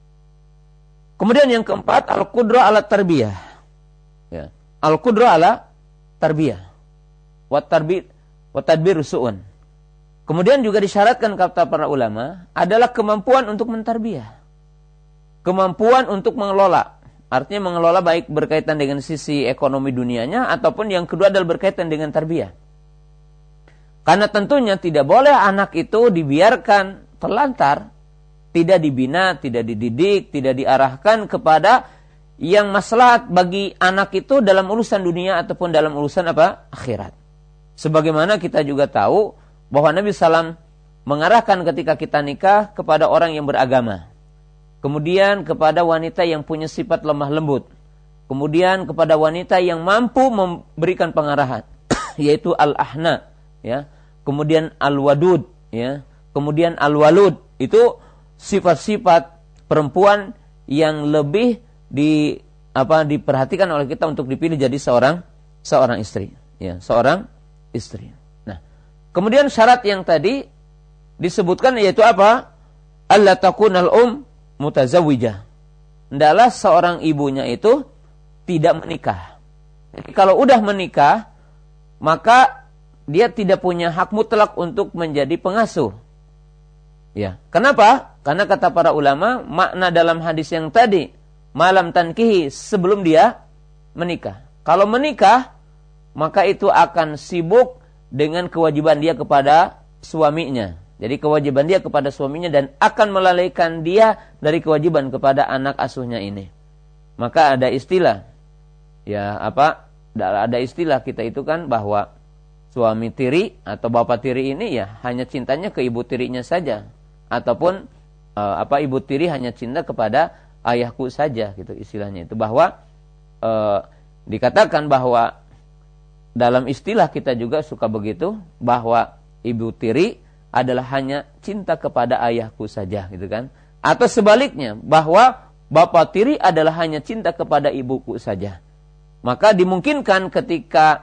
[SPEAKER 1] Kemudian yang keempat, al-qudrah ala tarbiyah. Ya. Al-qudrah ala tarbiyah. Wa tarbiyah wa tadbir su'un. Kemudian juga disyaratkan kata para ulama adalah kemampuan untuk mentarbiyah. Kemampuan untuk mengelola. Artinya mengelola baik berkaitan dengan sisi ekonomi dunianya ataupun yang kedua adalah berkaitan dengan tarbiyah. Karena tentunya tidak boleh anak itu dibiarkan terlantar, tidak dibina, tidak dididik, tidak diarahkan kepada yang maslahat bagi anak itu dalam urusan dunia ataupun dalam urusan apa? Akhirat. Sebagaimana kita juga tahu bahwa Nabi sallallahu alaihi wasallam mengarahkan ketika kita nikah kepada orang yang beragama. Kemudian kepada wanita yang punya sifat lemah lembut. Kemudian kepada wanita yang mampu memberikan pengarahan, yaitu al-ahna, ya. Kemudian al-wadud, ya. Kemudian al-walud, itu sifat-sifat perempuan yang lebih di apa diperhatikan oleh kita untuk dipilih jadi seorang seorang istri, ya, seorang istri. Nah, kemudian syarat yang tadi disebutkan yaitu apa? Alla takunal um mutazawwijah. Hendaklah seorang ibunya itu tidak menikah. Jadi kalau udah menikah, maka dia tidak punya hak mutlak untuk menjadi pengasuh. Ya, kenapa? Karena kata para ulama, makna dalam hadis yang tadi, malam tankihi, sebelum dia menikah. Kalau menikah, maka itu akan sibuk dengan kewajiban dia kepada suaminya. Jadi kewajiban dia kepada suaminya dan akan melalaikan dia dari kewajiban kepada anak asuhnya ini. Maka ada istilah, ya apa? Ada istilah kita itu kan bahwa suami tiri atau bapak tiri ini ya hanya cintanya ke ibu tirinya saja, ataupun uh, apa ibu tiri hanya cinta kepada ayahku saja, gitu istilahnya itu. Bahwa uh, dikatakan bahwa dalam istilah kita juga suka begitu, bahwa ibu tiri adalah hanya cinta kepada ayahku saja, gitu kan? Atau sebaliknya, bahwa bapak tiri adalah hanya cinta kepada ibuku saja. Maka dimungkinkan ketika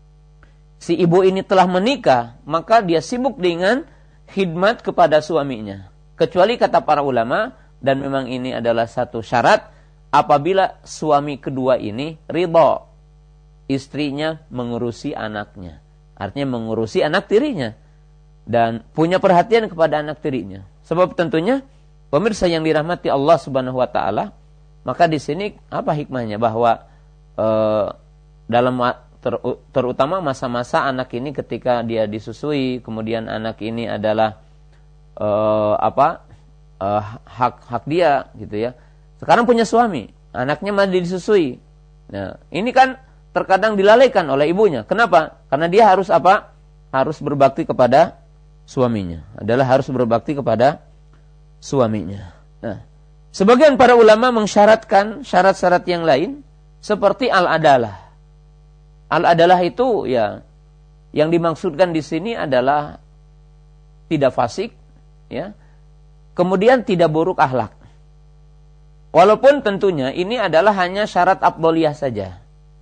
[SPEAKER 1] si ibu ini telah menikah, maka dia sibuk dengan khidmat kepada suaminya. Kecuali kata para ulama, dan memang ini adalah satu syarat, apabila suami kedua ini ridha istrinya mengurusi anaknya. Artinya mengurusi anak tirinya dan punya perhatian kepada anak tirinya. Sebab tentunya pemirsa yang dirahmati Allah Subhanahu wa taala, maka di sini apa hikmahnya? Bahwa e, dalam ter, terutama masa-masa anak ini ketika dia disusui, kemudian anak ini adalah e, apa? E, hak-hak dia, gitu ya. Sekarang punya suami, anaknya masih disusui. Nah, ini kan terkadang dilalaikan oleh ibunya. Kenapa? Karena dia harus apa? Harus berbakti kepada suaminya. Adalah harus berbakti kepada suaminya. Nah, sebagian para ulama mensyaratkan syarat-syarat yang lain seperti al-adalah. Al-adalah itu ya yang dimaksudkan di sini adalah tidak fasik, ya. Kemudian tidak buruk akhlak. Walaupun tentunya ini adalah hanya syarat afdholiyah saja.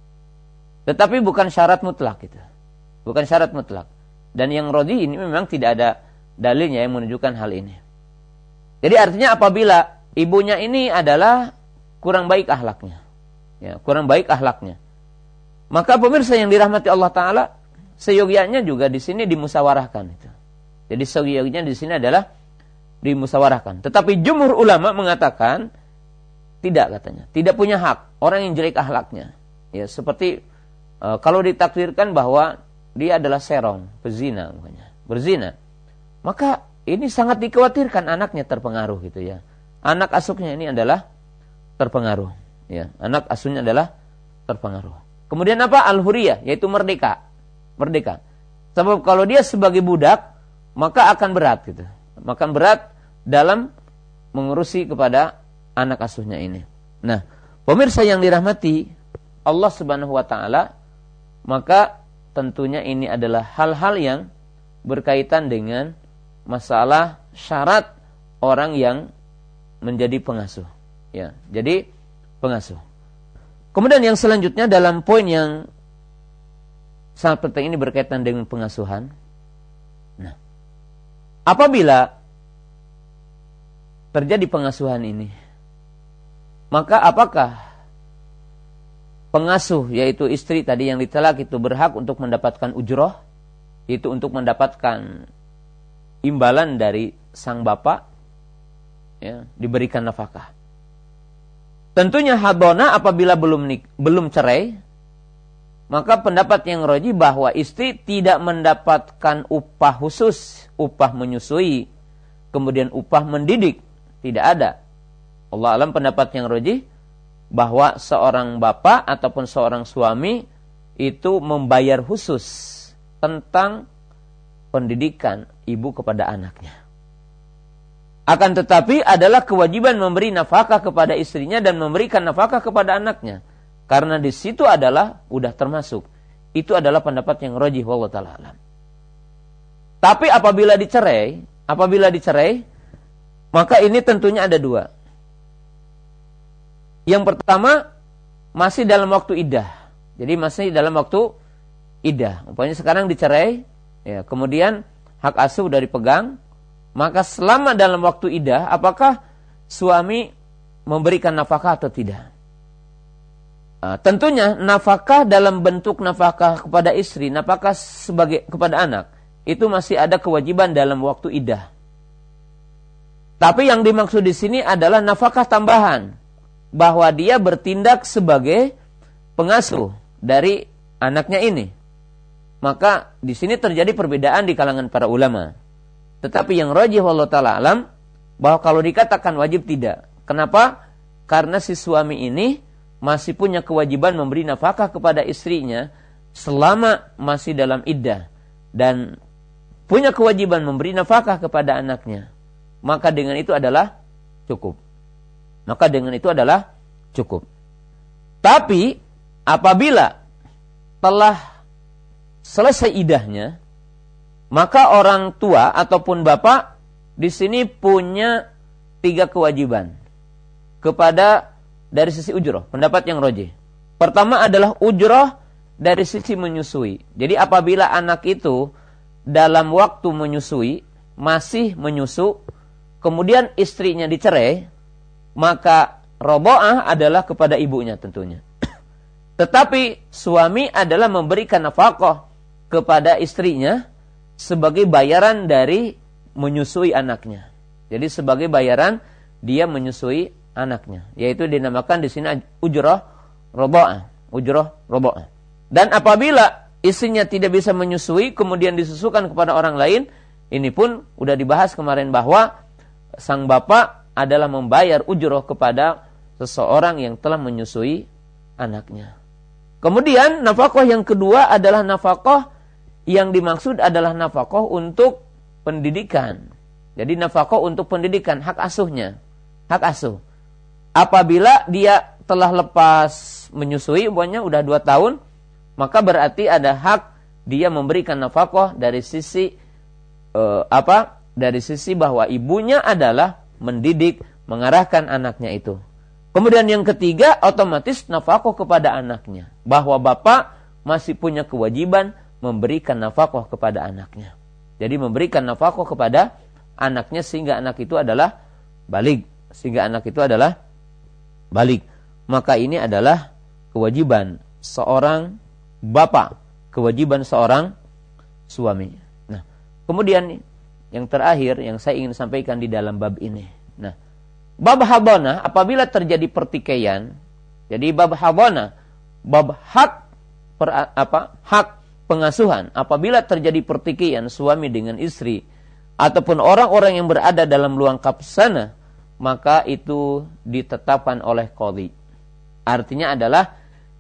[SPEAKER 1] Tetapi bukan syarat mutlak gitu. Bukan syarat mutlak. Dan yang rajih ini memang tidak ada dalilnya yang menunjukkan hal ini. Jadi artinya apabila ibunya ini adalah kurang baik akhlaknya, ya, kurang baik akhlaknya, maka pemirsa yang dirahmati Allah Taala, seyogyanya juga di sini dimusyawarahkan itu. Jadi seyogyanya di sini adalah dimusyawarahkan. Tetapi jumhur ulama mengatakan tidak, katanya, tidak punya hak orang yang jelek akhlaknya. Ya, seperti e, kalau ditakdirkan bahwa dia adalah serong, pezina, berzina, maka ini sangat dikhawatirkan anaknya terpengaruh, gitu ya. Anak asuhnya ini adalah terpengaruh, ya. Anak asuhnya adalah terpengaruh. Kemudian apa? Al-huriyah, yaitu merdeka, merdeka. Sebab kalau dia sebagai budak, maka akan berat, gitu. Akan berat dalam mengurusi kepada anak asuhnya ini. Nah, pemirsa yang dirahmati Allah Subhanahu wa taala, maka tentunya ini adalah hal-hal yang berkaitan dengan masalah syarat orang yang menjadi pengasuh. Ya, jadi pengasuh. Kemudian yang selanjutnya dalam poin yang sangat penting ini berkaitan dengan pengasuhan. Nah, apabila terjadi pengasuhan ini, maka apakah pengasuh, yaitu istri tadi yang ditalak itu berhak untuk mendapatkan ujroh, itu untuk mendapatkan imbalan dari sang bapak, ya, diberikan nafkah. Tentunya hadona apabila belum nik, belum cerai, maka pendapat yang rajih bahwa istri tidak mendapatkan upah khusus, upah menyusui, kemudian upah mendidik, tidak ada. Allah alam pendapat yang rajih bahwa seorang bapak ataupun seorang suami itu membayar khusus tentang pendidikan ibu kepada anaknya. Akan tetapi adalah kewajiban memberi nafkah kepada istrinya dan memberikan nafkah kepada anaknya. Karena di situ adalah udah termasuk. Itu adalah pendapat yang rajih wallahu ta'ala alam. Tapi apabila dicerai, apabila dicerai, maka ini tentunya ada dua. Yang pertama, masih dalam waktu iddah. Jadi masih dalam waktu iddah. Umpamanya sekarang dicerai, ya, kemudian hak asuh sudah dipegang, maka selama dalam waktu iddah, apakah suami memberikan nafkah atau tidak? Uh, tentunya nafkah dalam bentuk nafkah kepada istri, nafkah sebagai kepada anak, itu masih ada kewajiban dalam waktu iddah. Tapi yang dimaksud di sini adalah nafkah tambahan, bahwa dia bertindak sebagai pengasuh dari anaknya ini. Maka di sini terjadi perbedaan di kalangan para ulama. Tetapi yang rajih wallahu taala alam, bahwa kalau dikatakan wajib tidak. Kenapa? Karena si suami ini masih punya kewajiban memberi nafkah kepada istrinya selama masih dalam iddah, dan punya kewajiban memberi nafkah kepada anaknya. Maka dengan itu adalah cukup. Maka dengan itu adalah cukup. Tapi apabila telah selesai iddahnya, maka orang tua ataupun bapak di sini punya tiga kewajiban kepada dari sisi ujrah, pendapat yang rajih. Pertama adalah ujrah dari sisi menyusui. Jadi apabila anak itu dalam waktu menyusui, masih menyusu, kemudian istrinya dicerai, maka roboah adalah kepada ibunya tentunya. Tetapi suami adalah memberikan nafkah kepada istrinya sebagai bayaran dari menyusui anaknya. Jadi sebagai bayaran dia menyusui anaknya, yaitu dinamakan di sini ujrah roboah, ujrah roboah. Dan apabila istrinya tidak bisa menyusui kemudian disusukan kepada orang lain, ini pun sudah dibahas kemarin bahwa sang bapak adalah membayar ujrah kepada seseorang yang telah menyusui anaknya. Kemudian nafkah yang kedua adalah nafkah yang dimaksud adalah nafkah untuk pendidikan. Jadi nafkah untuk pendidikan, hak asuhnya, hak asuh. Apabila dia telah lepas menyusui, umpamanya udah dua tahun, maka berarti ada hak dia memberikan nafkah dari sisi uh, apa? Dari sisi bahwa ibunya adalah mendidik, mengarahkan anaknya itu. Kemudian yang ketiga, otomatis nafkah kepada anaknya, bahwa bapak masih punya kewajiban memberikan nafkah kepada anaknya. Jadi memberikan nafkah kepada anaknya sehingga anak itu adalah baligh, sehingga anak itu adalah balik. Maka ini adalah kewajiban seorang bapak, kewajiban seorang suami. Nah, kemudian yang terakhir yang saya ingin sampaikan di dalam bab ini. Nah, bab hadanah apabila terjadi pertikaian, jadi bab hadanah, bab hak per, apa? hak pengasuhan apabila terjadi pertikaian suami dengan istri ataupun orang-orang yang berada dalam luangkap sana, maka itu ditetapkan oleh qadhi. Artinya adalah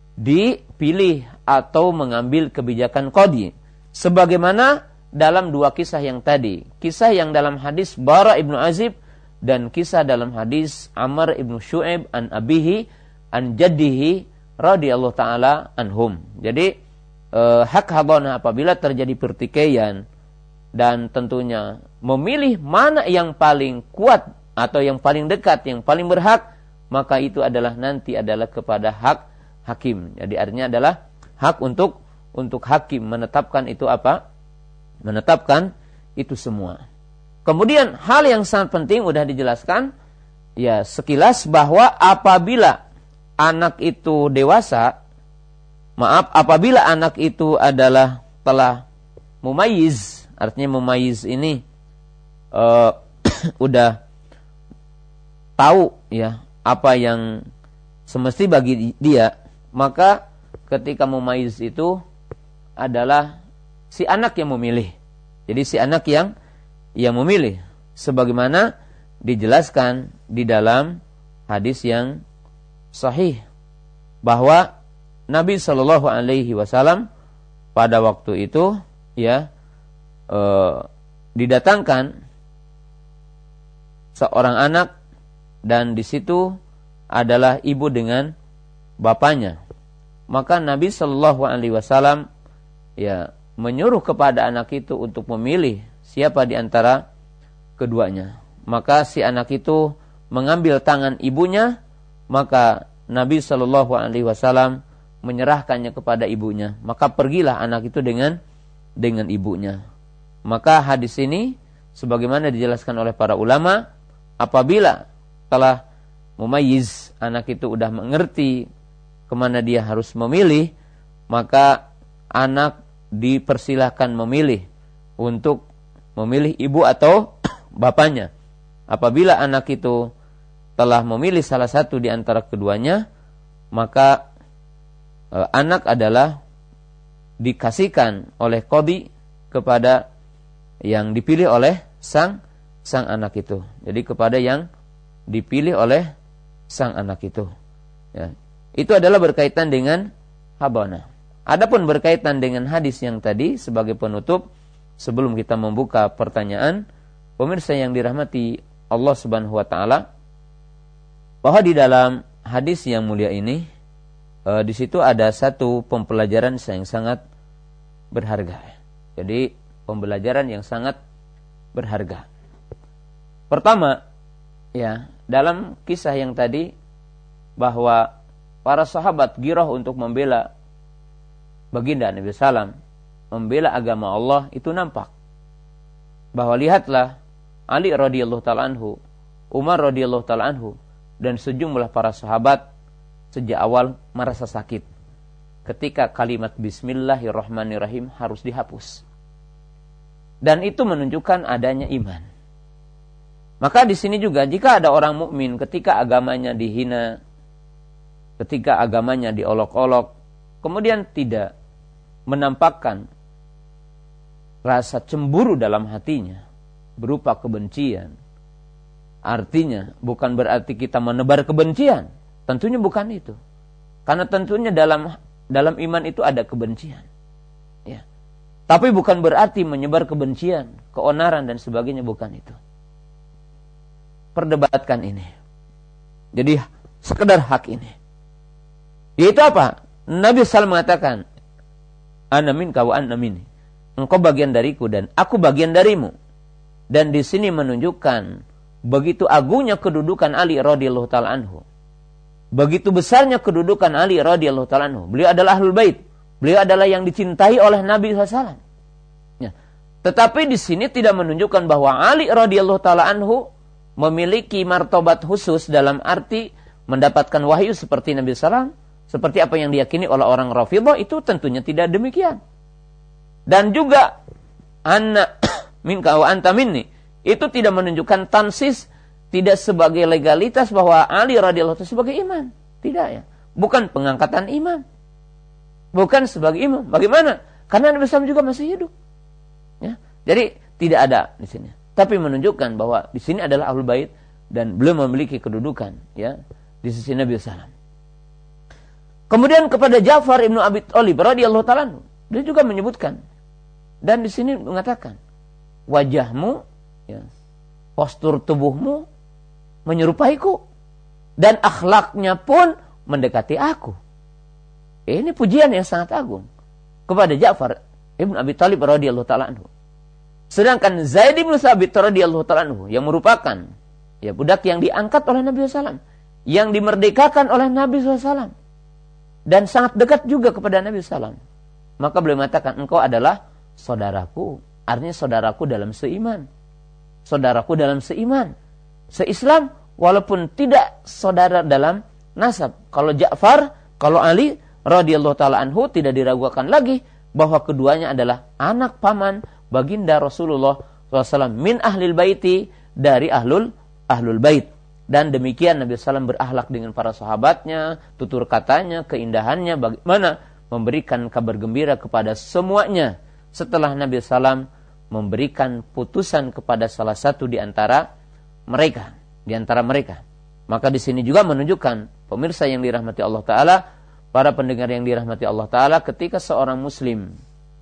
[SPEAKER 1] dipilih atau mengambil kebijakan qadhi. Sebagaimana dalam dua kisah yang tadi. Kisah yang dalam hadis Bara ibnu Azib dan kisah dalam hadis Amr ibnu Syu'aib an abihi an jaddihi radhiyallahu ta'ala anhum. Jadi eh, hak hadanah apabila terjadi pertikaian dan tentunya memilih mana yang paling kuat atau yang paling dekat, yang paling berhak, maka itu adalah nanti adalah kepada hak hakim. Jadi artinya adalah hak untuk untuk hakim menetapkan itu apa? Menetapkan itu semua. Kemudian hal yang sangat penting sudah dijelaskan ya sekilas bahwa apabila anak itu dewasa, maaf apabila anak itu adalah telah mumayyiz, artinya mumayyiz ini uh, udah tahu ya apa yang semesti bagi dia, maka ketika mumayyiz itu adalah si anak yang memilih. Jadi si anak yang yang memilih sebagaimana dijelaskan di dalam hadis yang sahih bahwa Nabi sallallahu alaihi wasallam pada waktu itu ya e, didatangkan seorang anak dan di situ adalah ibu dengan bapaknya. Maka Nabi sallallahu alaihi wasallam ya menyuruh kepada anak itu untuk memilih siapa di antara keduanya. Maka si anak itu mengambil tangan ibunya, maka Nabi sallallahu alaihi wasallam menyerahkannya kepada ibunya. Maka pergilah anak itu dengan dengan ibunya. Maka hadis ini sebagaimana dijelaskan oleh para ulama, apabila telah mumayyiz, anak itu sudah mengerti kemana dia harus memilih, maka anak dipersilahkan memilih untuk memilih ibu atau bapaknya. Apabila anak itu telah memilih salah satu di antara keduanya, maka e, anak adalah dikasihkan oleh qadhi kepada yang dipilih oleh sang sang anak itu. Jadi kepada yang dipilih oleh sang anak itu. Ya. Itu adalah berkaitan dengan habana. Adapun berkaitan dengan hadis yang tadi sebagai penutup, sebelum kita membuka pertanyaan, pemirsa yang dirahmati Allah Subhanahu wa taala, bahwa di dalam hadis yang mulia ini e, di situ ada satu pembelajaran yang sangat berharga. Jadi pembelajaran yang sangat berharga. Pertama, ya, dalam kisah yang tadi bahwa para sahabat girah untuk membela baginda Nabi Sallam, membela agama Allah, itu nampak bahwa lihatlah Ali radhiyallahu taala anhu, Umar radhiyallahu taala anhu, dan sejumlah para sahabat sejak awal merasa sakit ketika kalimat Bismillahirrahmanirrahim harus dihapus. Dan itu menunjukkan adanya iman. Maka di sini juga jika ada orang mukmin ketika agamanya dihina, ketika agamanya diolok-olok, kemudian tidak menampakkan rasa cemburu dalam hatinya berupa kebencian, artinya bukan berarti kita menebar kebencian, tentunya bukan itu. Karena tentunya dalam dalam iman itu ada kebencian. Ya. Tapi bukan berarti menyebar kebencian, keonaran dan sebagainya, bukan itu. Perdebatkan ini. Jadi sekedar hak ini. Yaitu apa? Nabi sallallahu alaihi wasallam mengatakan, ana minka wa anna minni. Engkau bagian dariku dan aku bagian darimu. Dan di sini menunjukkan begitu agungnya kedudukan Ali radhiyallahu taala anhu. Begitu besarnya kedudukan Ali radhiyallahu taala anhu. Beliau adalah ahlul bait. Beliau adalah yang dicintai oleh Nabi sallallahu alaihi wasallam. Ya. Tetapi di sini tidak menunjukkan bahwa Ali radhiyallahu taala anhu memiliki martabat khusus dalam arti mendapatkan wahyu seperti Nabi sallallahu alaihi wasallam, seperti apa yang diyakini oleh orang Rafidhah, itu tentunya tidak demikian. Dan juga anna minka wa anta minni, itu tidak menunjukkan tansis, tidak sebagai legalitas bahwa Ali radhiyallahu anhu sebagai imam, tidak ya. Bukan pengangkatan imam. Bukan sebagai imam. Bagaimana? Karena Nabi sallallahu alaihi wasallam juga masih hidup. Ya. Jadi tidak ada di sini. Tapi menunjukkan bahwa di sini adalah ahlul bait dan beliau memiliki kedudukan ya di sisi Nabi sallallahu alaihi wasallam. Kemudian kepada Ja'far ibnu Abi Thalib radhiyallahu taala, dia juga menyebutkan dan di sini mengatakan wajahmu, ya, postur tubuhmu menyerupaiku dan akhlaknya pun mendekati aku. Ini pujian yang sangat agung kepada Ja'far ibnu Abi Thalib radhiyallahu taala anhu. Sedangkan Zaid bin Tsabit radhiyallahu ta'ala anhu yang merupakan ya budak yang diangkat oleh Nabi sallallahu alaihi wasallam, yang dimerdekakan oleh Nabi sallallahu alaihi wasallam dan sangat dekat juga kepada Nabi sallallahu alaihi wasallam. Maka beliau mengatakan, engkau adalah saudaraku, artinya saudaraku dalam seiman. Saudaraku dalam seiman, seislam walaupun tidak saudara dalam nasab. Kalau Ja'far, kalau Ali radhiyallahu ta'ala anhu tidak diragukan lagi bahwa keduanya adalah anak paman baginda Rasulullah shallallahu alaihi wasallam min ahlil baiti, dari ahlul ahlul bait. Dan demikian Nabi sallallahu alaihi wasallam berakhlak dengan para sahabatnya, tutur katanya, keindahannya, bagaimana memberikan kabar gembira kepada semuanya. Setelah Nabi sallallahu alaihi wasallam memberikan putusan kepada salah satu di antara mereka, di antara mereka. Maka di sini juga menunjukkan pemirsa yang dirahmati Allah Taala, para pendengar yang dirahmati Allah Taala, ketika seorang Muslim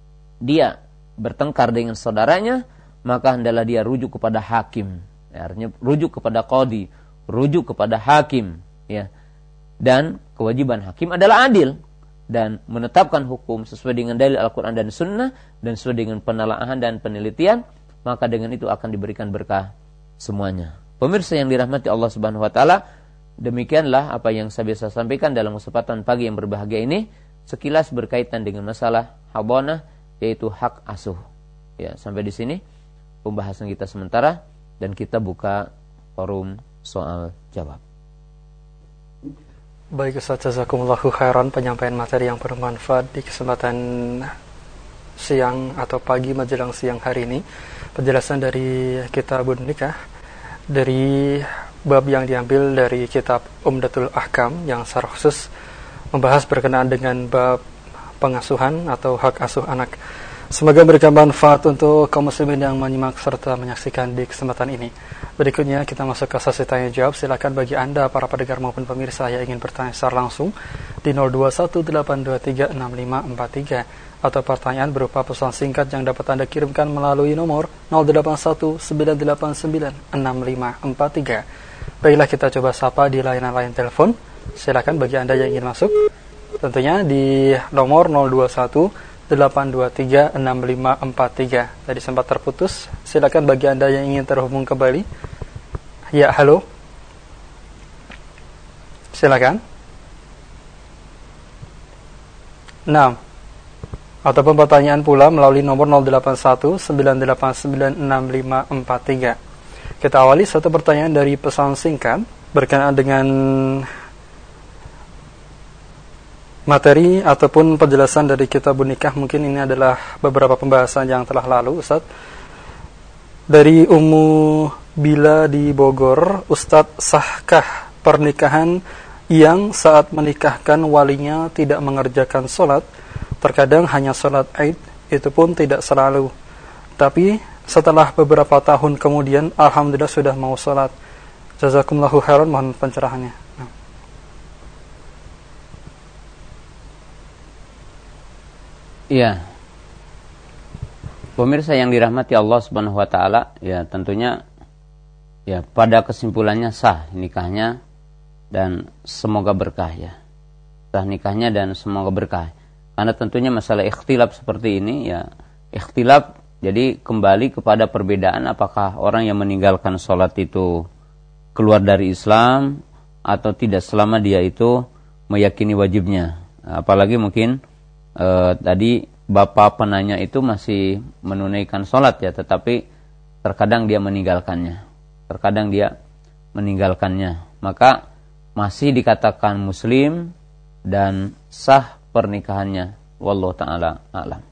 [SPEAKER 1] dia bertengkar dengan saudaranya, maka hendaklah dia rujuk kepada hakim, ya, artinya rujuk kepada qadhi, rujuk kepada hakim, ya. Dan kewajiban hakim adalah adil dan menetapkan hukum sesuai dengan dalil Al-Quran dan Sunnah dan sesuai dengan penelaahan dan penelitian, maka dengan itu akan diberikan berkah semuanya. Pemirsa yang dirahmati Allah Subhanahu wa taala, demikianlah apa yang saya bisa sampaikan dalam kesempatan pagi yang berbahagia ini, sekilas berkaitan dengan masalah habanah, yaitu hak asuh. Ya, sampai di sini pembahasan kita sementara dan kita buka forum soal jawab.
[SPEAKER 2] Baik Ustaz, jazakumullahu khairan penyampaian materi yang bermanfaat di kesempatan siang atau pagi menjelang siang hari ini. Penjelasan dari Kitabun Nikah dari bab yang diambil dari kitab Umdatul Ahkam yang secara khusus membahas berkenaan dengan bab pengasuhan atau hak asuh anak. Semoga memberikan manfaat untuk kaum muslimin yang menyimak serta menyaksikan di kesempatan ini. Berikutnya kita masuk ke sesi tanya jawab. Silakan bagi Anda para pendengar maupun pemirsa yang ingin bertanya secara langsung di nol dua satu delapan dua tiga enam lima empat tiga atau pertanyaan berupa pesan singkat yang dapat Anda kirimkan melalui nomor nol delapan satu sembilan delapan sembilan enam lima empat tiga. Baiklah, kita coba sapa di layanan lain telepon. Silakan bagi Anda yang ingin masuk tentunya di nomor nol dua satu delapan dua tiga enam lima empat tiga. Tadi sempat terputus. Silakan bagi Anda yang ingin terhubung kembali. Ya, halo. Silakan. Nah, ataupun pertanyaan pula melalui nomor nol delapan satu sembilan delapan sembilan enam lima empat tiga. Kita awali satu pertanyaan dari pesan singkat berkenaan dengan materi ataupun penjelasan dari Kitabun Nikah. Mungkin ini adalah beberapa pembahasan yang telah lalu, Ustaz. Dari Ummu Bila di Bogor, Ustaz, sahkah pernikahan yang saat menikahkan walinya tidak mengerjakan sholat? Terkadang hanya sholat Aid, itu pun tidak selalu. Tapi setelah beberapa tahun kemudian, alhamdulillah sudah mau sholat. Jazakumullahu khairan, mohon pencerahannya. Nah.
[SPEAKER 1] Iya. Pemirsa yang dirahmati Allah Subhanahu wa taala, ya tentunya ya pada kesimpulannya sah nikahnya dan semoga berkah ya. Sah nikahnya dan semoga berkah. Karena tentunya masalah ikhtilaf seperti ini ya, ikhtilaf jadi kembali kepada perbedaan apakah orang yang meninggalkan sholat itu keluar dari Islam atau tidak selama dia itu meyakini wajibnya. Apalagi mungkin Uh, tadi bapak penanya itu masih menunaikan sholat ya, tetapi terkadang dia meninggalkannya, terkadang dia meninggalkannya, maka masih dikatakan muslim dan sah pernikahannya. Wallahu ta'ala a'lam.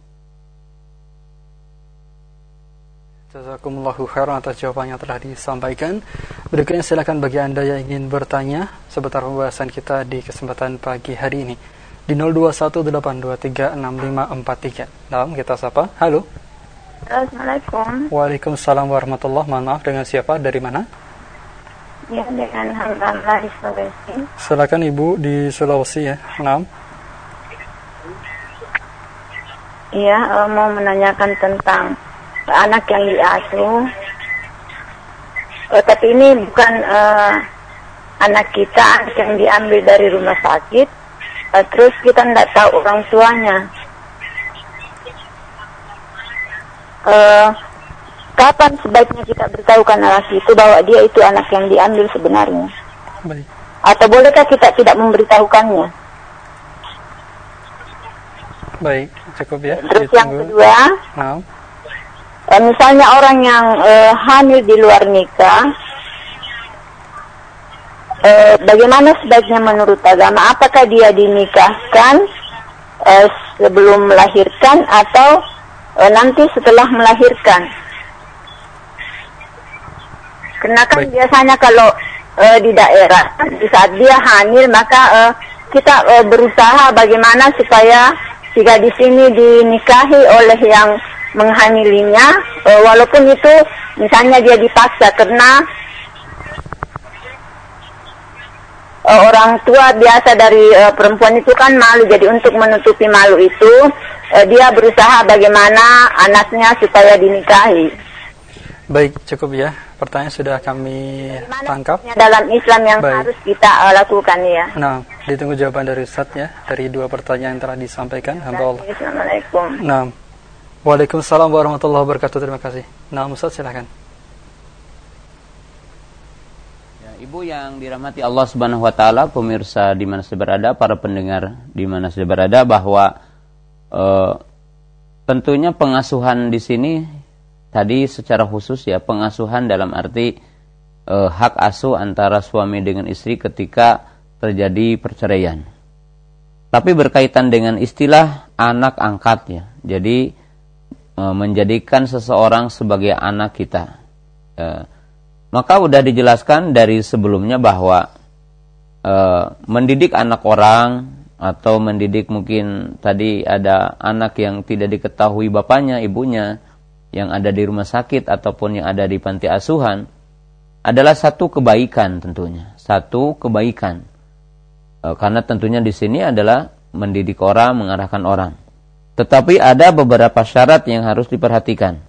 [SPEAKER 2] Jazakumullahu khairan atas jawabannya telah disampaikan. Berikutnya silakan bagi Anda yang ingin bertanya seputar pembahasan kita di kesempatan pagi hari ini di nol dua satu delapan dua tiga enam lima empat tiga. Nah, kita sapa. Halo.
[SPEAKER 3] Assalamualaikum.
[SPEAKER 2] Waalaikumsalam warahmatullahi wabarakatuh. Maaf, dengan siapa? Dari mana?
[SPEAKER 3] Ya, dengan Hamdallah di Sulawesi.
[SPEAKER 2] Silakan Ibu di Sulawesi ya. Nah.
[SPEAKER 3] Iya, mau menanyakan tentang anak yang diasuh. Oh, tapi ini bukan uh, anak kita, anak yang diambil dari rumah sakit. Uh, terus kita tidak tahu orang tuanya. Uh, kapan sebaiknya kita beritahukan anak itu bahwa dia itu anak yang diambil sebenarnya?
[SPEAKER 2] Baik.
[SPEAKER 3] Atau bolehkah kita tidak memberitahukannya?
[SPEAKER 2] Baik, cukup ya.
[SPEAKER 3] Terus
[SPEAKER 2] ditunggu.
[SPEAKER 3] Yang kedua,
[SPEAKER 2] nah.
[SPEAKER 3] uh, misalnya orang yang uh, hamil di luar nikah, E, bagaimana sebaiknya menurut agama? Apakah dia dinikahkan e, sebelum melahirkan atau e, nanti setelah melahirkan? Karena kan Baik. biasanya kalau e, di daerah di saat dia hamil maka e, kita e, berusaha bagaimana supaya si gadis ini dinikahi oleh yang menghamilinya, e, walaupun itu misalnya dia dipaksa karena orang tua biasa dari uh, perempuan itu kan malu, jadi untuk menutupi malu itu uh, dia berusaha bagaimana anaknya supaya dinikahi.
[SPEAKER 2] Baik, cukup ya. Pertanyaan sudah kami bagaimana tangkap.
[SPEAKER 3] Dalam Islam yang Baik. harus kita uh, lakukan ya.
[SPEAKER 2] Nah, ditunggu jawaban dari Ustaz ya dari dua pertanyaan yang telah disampaikan. Hamba Allah.
[SPEAKER 3] Assalamualaikum.
[SPEAKER 2] Nah, waalaikumsalam warahmatullahi wabarakatuh. Terima kasih. Nah, Ustaz silakan.
[SPEAKER 1] Ibu yang dirahmati Allah Subhanahu wa taala, pemirsa di mana saja berada, para pendengar di mana saja berada, bahwa e, tentunya pengasuhan di sini tadi secara khusus ya, pengasuhan dalam arti e, hak asuh antara suami dengan istri ketika terjadi perceraian. Tapi berkaitan dengan istilah anak angkat ya. Jadi e, menjadikan seseorang sebagai anak kita. E, maka udah dijelaskan dari sebelumnya bahwa e, mendidik anak orang atau mendidik mungkin tadi ada anak yang tidak diketahui bapaknya, ibunya, yang ada di rumah sakit ataupun yang ada di panti asuhan, adalah satu kebaikan tentunya, satu kebaikan. E, karena tentunya di sini adalah mendidik orang, mengarahkan orang. Tetapi ada beberapa syarat yang harus diperhatikan.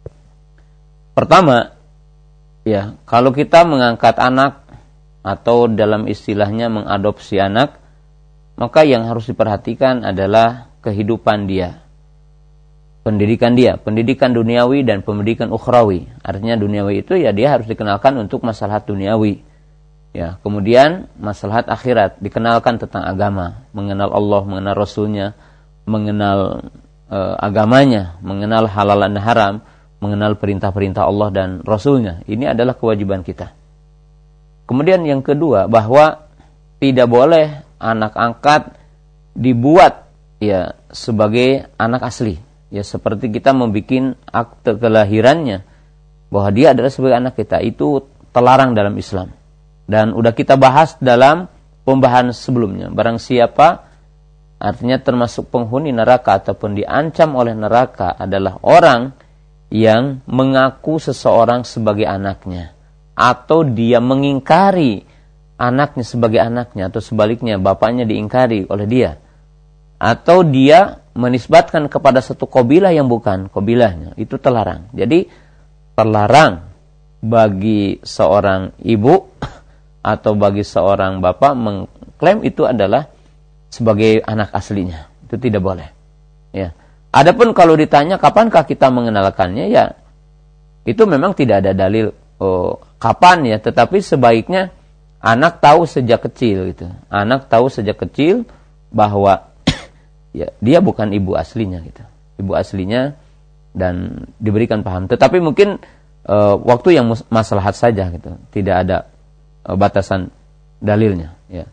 [SPEAKER 1] Pertama, ya, kalau kita mengangkat anak atau dalam istilahnya mengadopsi anak, maka yang harus diperhatikan adalah kehidupan dia, pendidikan dia, pendidikan duniawi dan pendidikan ukhrawi. Artinya duniawi itu ya dia harus dikenalkan untuk maslahat duniawi. Ya, kemudian maslahat akhirat, dikenalkan tentang agama, mengenal Allah, mengenal Rasulnya, mengenal e, agamanya, mengenal halal dan haram, mengenal perintah-perintah Allah dan Rasulnya. Ini adalah kewajiban kita. Kemudian yang kedua, bahwa tidak boleh anak angkat dibuat ya sebagai anak asli. Ya, seperti kita membuat akte kelahirannya bahwa dia adalah sebagai anak kita, itu terlarang dalam Islam. Dan udah kita bahas dalam pembahasan sebelumnya. Barang siapa, artinya termasuk penghuni neraka ataupun diancam oleh neraka, adalah orang yang mengaku seseorang sebagai anaknya, atau dia mengingkari anaknya sebagai anaknya, atau sebaliknya bapaknya diingkari oleh dia, atau dia menisbatkan kepada satu kabilah yang bukan kabilahnya, itu terlarang. Jadi terlarang bagi seorang ibu atau bagi seorang bapak mengklaim itu adalah sebagai anak aslinya. Itu tidak boleh. Ya. Adapun kalau ditanya kapankah kita mengenalkannya, ya itu memang tidak ada dalil oh, kapan ya, tetapi sebaiknya anak tahu sejak kecil gitu. Anak tahu sejak kecil bahwa ya dia bukan ibu aslinya gitu. Ibu aslinya, dan diberikan paham. Tetapi mungkin uh, waktu yang maslahat saja gitu. Tidak ada uh, batasan dalilnya ya.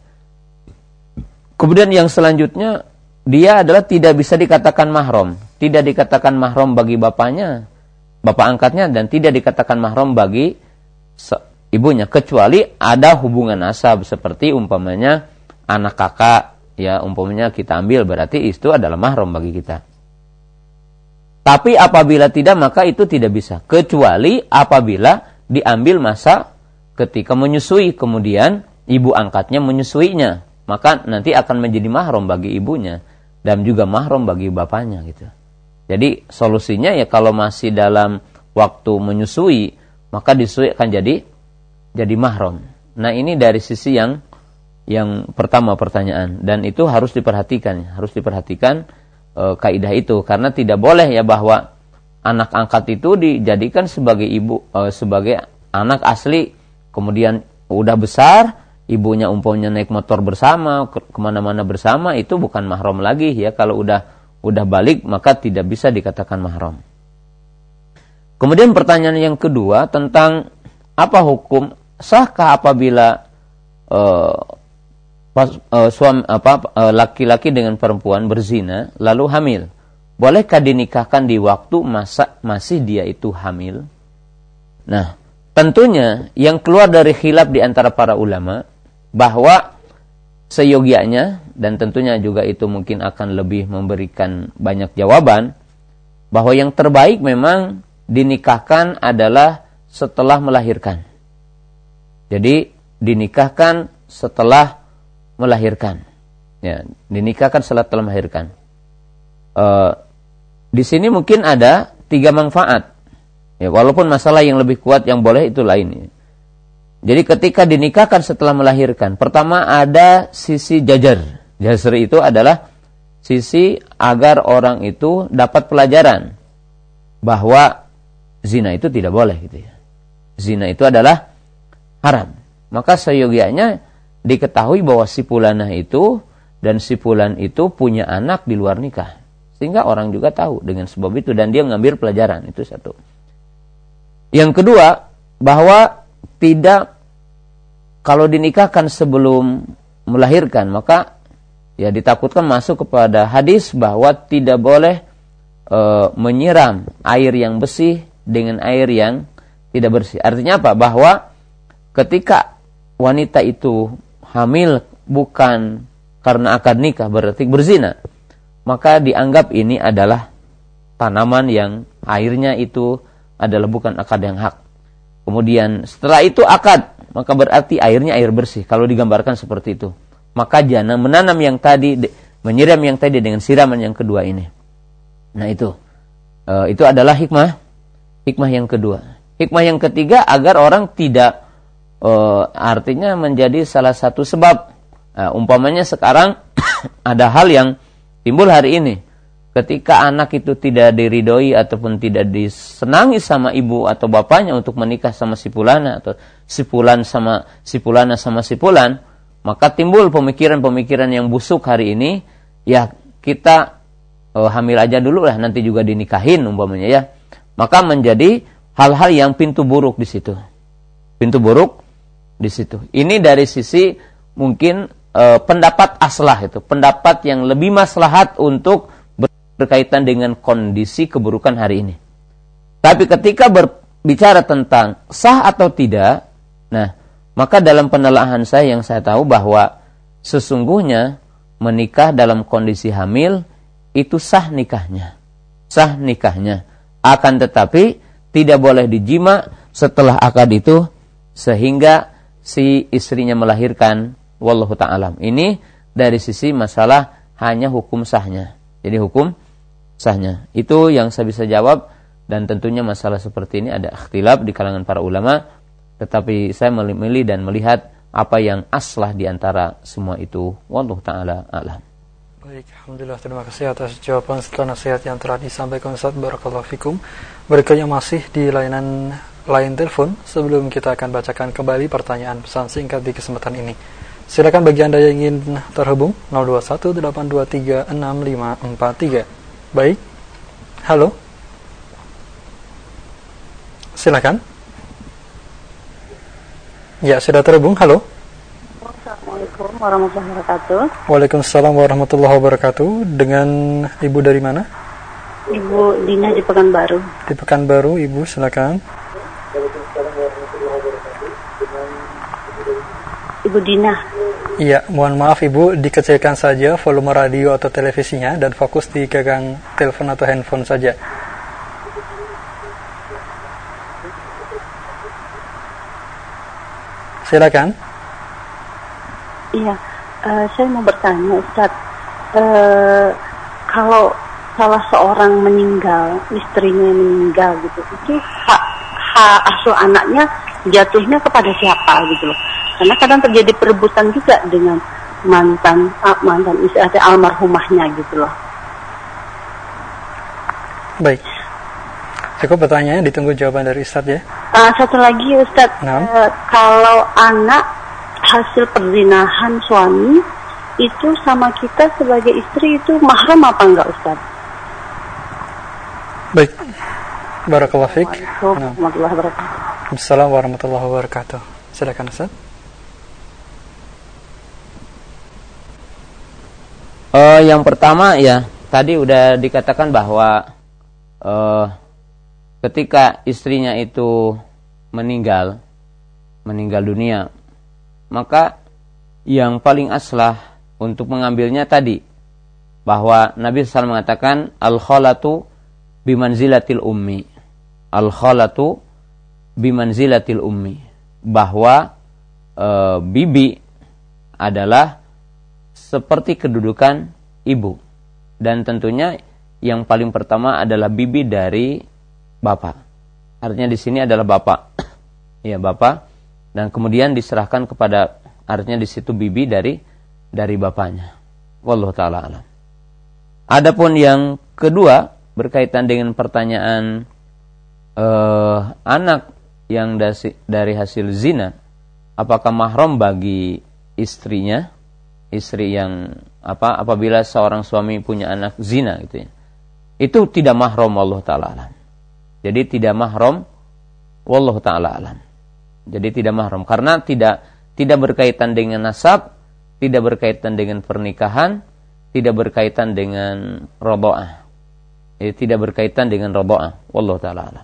[SPEAKER 1] Kemudian yang selanjutnya, dia adalah tidak bisa dikatakan mahram. Tidak dikatakan mahram bagi bapaknya, bapak angkatnya, dan tidak dikatakan mahram bagi se- ibunya, kecuali ada hubungan nasab, seperti umpamanya anak kakak, ya umpamanya kita ambil, berarti itu adalah mahram bagi kita. Tapi apabila tidak, maka itu tidak bisa, kecuali apabila diambil masa ketika menyusui, kemudian ibu angkatnya menyusuinya, maka nanti akan menjadi mahram bagi ibunya dan juga mahram bagi bapaknya gitu. Jadi solusinya ya kalau masih dalam waktu menyusui, maka disusui akan jadi jadi mahram. Nah, ini dari sisi yang yang pertama pertanyaan, dan itu harus diperhatikan, harus diperhatikan e, kaidah itu, karena tidak boleh ya bahwa anak angkat itu dijadikan sebagai ibu e, sebagai anak asli, kemudian udah besar, ibunya umpamanya naik motor bersama, ke, kemana-mana bersama, itu bukan mahram lagi ya. Kalau udah udah balik, maka tidak bisa dikatakan mahram. Kemudian pertanyaan yang kedua tentang apa hukum, sahkah apabila uh, pas, uh, suami apa uh, laki-laki dengan perempuan berzina lalu hamil, bolehkah dinikahkan di waktu masa masih dia itu hamil? Nah, tentunya yang keluar dari khilaf di antara para ulama bahwa seyogianya, dan tentunya juga itu mungkin akan lebih memberikan banyak jawaban, bahwa yang terbaik memang dinikahkan adalah setelah melahirkan. Jadi dinikahkan setelah melahirkan. Ya, dinikahkan setelah melahirkan. E, di sini mungkin ada tiga manfaat. Ya, walaupun masalah yang lebih kuat yang boleh itu lain. Jadi ketika dinikahkan setelah melahirkan, pertama ada sisi jajar. Jajar itu adalah sisi agar orang itu dapat pelajaran bahwa zina itu tidak boleh gitu ya. Zina itu adalah haram. Maka seyogianya diketahui bahwa si fulanah itu dan si fulan itu punya anak di luar nikah, sehingga orang juga tahu dengan sebab itu, dan dia mengambil pelajaran. Itu satu. Yang kedua, bahwa tidak, kalau dinikahkan sebelum melahirkan, maka ya ditakutkan masuk kepada hadis bahwa tidak boleh e, menyiram air yang bersih dengan air yang tidak bersih. Artinya apa? Bahwa ketika wanita itu hamil bukan karena akad nikah, berarti berzina, maka dianggap ini adalah tanaman yang airnya itu adalah bukan akad yang hak. Kemudian setelah itu akad, maka berarti airnya air bersih. Kalau digambarkan seperti itu, maka jangan menanam yang tadi, menyiram yang tadi dengan siraman yang kedua ini. Nah itu, e, itu adalah hikmah, hikmah yang kedua. Hikmah yang ketiga, agar orang tidak, e, artinya menjadi salah satu sebab. E, umpamanya sekarang ada hal yang timbul hari ini. Ketika anak itu tidak diridhoi ataupun tidak disenangi sama ibu atau bapaknya untuk menikah sama si fulana atau si fulan sama si fulana sama si fulan, maka timbul pemikiran-pemikiran yang busuk hari ini, ya kita eh, hamil aja dulu lah, nanti juga dinikahin umpamanya ya. Maka menjadi hal-hal yang pintu buruk di situ. Pintu buruk di situ. Ini dari sisi mungkin eh, pendapat aslah itu, pendapat yang lebih maslahat untuk berkaitan dengan kondisi keburukan hari ini. Tapi ketika berbicara tentang sah atau tidak, nah, maka dalam penelaahan saya yang saya tahu bahwa sesungguhnya menikah dalam kondisi hamil itu sah nikahnya. Sah nikahnya. Akan tetapi tidak boleh dijima setelah akad itu sehingga si istrinya melahirkan, wallahu ta'ala. Ini dari sisi masalah hanya hukum sahnya. Jadi hukum sahnya. Itu yang saya bisa jawab, dan tentunya masalah seperti ini ada ikhtilaf di kalangan para ulama, tetapi saya memilih dan melihat apa yang aslah di antara semua itu. Wallahu ta'ala a'lam.
[SPEAKER 2] Baik, alhamdulillah, terima kasih atas jawaban serta nasihat yang telah disampaikan Ustaz. Barakallahu fikum. Berikutnya masih di layanan line telepon. Sebelum kita akan bacakan kembali pertanyaan pesan singkat di kesempatan ini, silakan bagi Anda yang ingin terhubung nol dua satu delapan dua tiga enam lima empat tiga. Baik, halo, silakan. Ya, sudah terhubung. Halo.
[SPEAKER 3] Assalamualaikum warahmatullahi wabarakatuh.
[SPEAKER 2] Waalaikumsalam warahmatullahi wabarakatuh. Dengan ibu dari mana?
[SPEAKER 3] Ibu Dina di Pekanbaru.
[SPEAKER 2] Di Pekanbaru, ibu silakan.
[SPEAKER 3] Ibu Dina.
[SPEAKER 2] Iya, mohon maaf ibu, dikecilkan saja volume radio atau televisinya dan fokus di gagang telepon atau handphone saja. Silakan.
[SPEAKER 3] Iya, uh, saya mau bertanya Ustaz, uh, kalau salah seorang meninggal, istrinya meninggal gitu, itu hak, hak asuh anaknya jatuhnya kepada siapa gitu loh? Karena kadang terjadi perebutan juga dengan mantan ah, mantan istri atau almarhumahnya gitu loh.
[SPEAKER 2] Baik. Cukup pertanyaannya, ditunggu jawaban dari Ustaz ya.
[SPEAKER 3] Uh, satu lagi Ustaz,
[SPEAKER 2] nah.
[SPEAKER 3] uh, kalau anak hasil perzinahan suami itu sama kita sebagai istri itu mahram apa enggak Ustaz?
[SPEAKER 2] Baik. Barakallahu fiik.
[SPEAKER 3] Assalamualaikum warahmatullahi wabarakatuh.
[SPEAKER 2] Assalamualaikum warahmatullahi wabarakatuh. Silakan Ustaz.
[SPEAKER 1] Uh, yang pertama ya, tadi udah dikatakan bahwa uh, ketika istrinya itu meninggal, meninggal dunia, maka yang paling aslah untuk mengambilnya tadi, bahwa Nabi shallallahu alaihi wasallam mengatakan, al-khalatu bimanzilatil ummi. Al-khalatu bimanzilatil ummi. Bahwa uh, bibi adalah seperti kedudukan ibu, dan tentunya yang paling pertama adalah bibi dari bapak. Artinya di sini adalah bapak, ya bapak, dan kemudian diserahkan kepada, artinya di situ bibi dari dari bapaknya. Wallahu taala alam. Adapun yang kedua berkaitan dengan pertanyaan eh, anak yang dasi, dari hasil zina, apakah mahram bagi istrinya? Istri yang apa apabila seorang suami punya anak zina gitu ya, itu tidak mahram, wallahu taala alam. Jadi tidak mahram, wallahu taala alam. Jadi tidak mahram karena tidak tidak berkaitan dengan nasab, tidak berkaitan dengan pernikahan, tidak berkaitan dengan radha'ah. Eh, tidak berkaitan dengan radha'ah. Wallahu taala alam.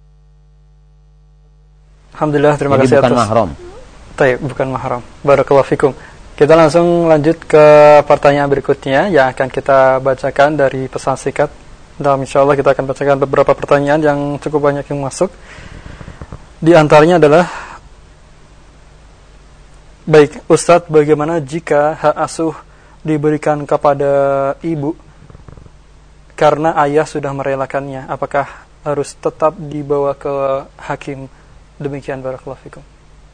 [SPEAKER 2] Alhamdulillah, terima
[SPEAKER 1] Jadi
[SPEAKER 2] kasih
[SPEAKER 1] bukan
[SPEAKER 2] atas.
[SPEAKER 1] mahram.
[SPEAKER 2] Baik, bukan mahram. Barakallahu fikum. Kita langsung lanjut ke pertanyaan berikutnya yang akan kita bacakan dari pesan singkat. Dan insyaallah kita akan bacakan beberapa pertanyaan yang cukup banyak yang masuk. Di antaranya adalah, baik Ustadz, bagaimana jika hak asuh diberikan kepada ibu karena ayah sudah merelakannya? Apakah harus tetap dibawa ke hakim? Demikian, barakallahu fikum.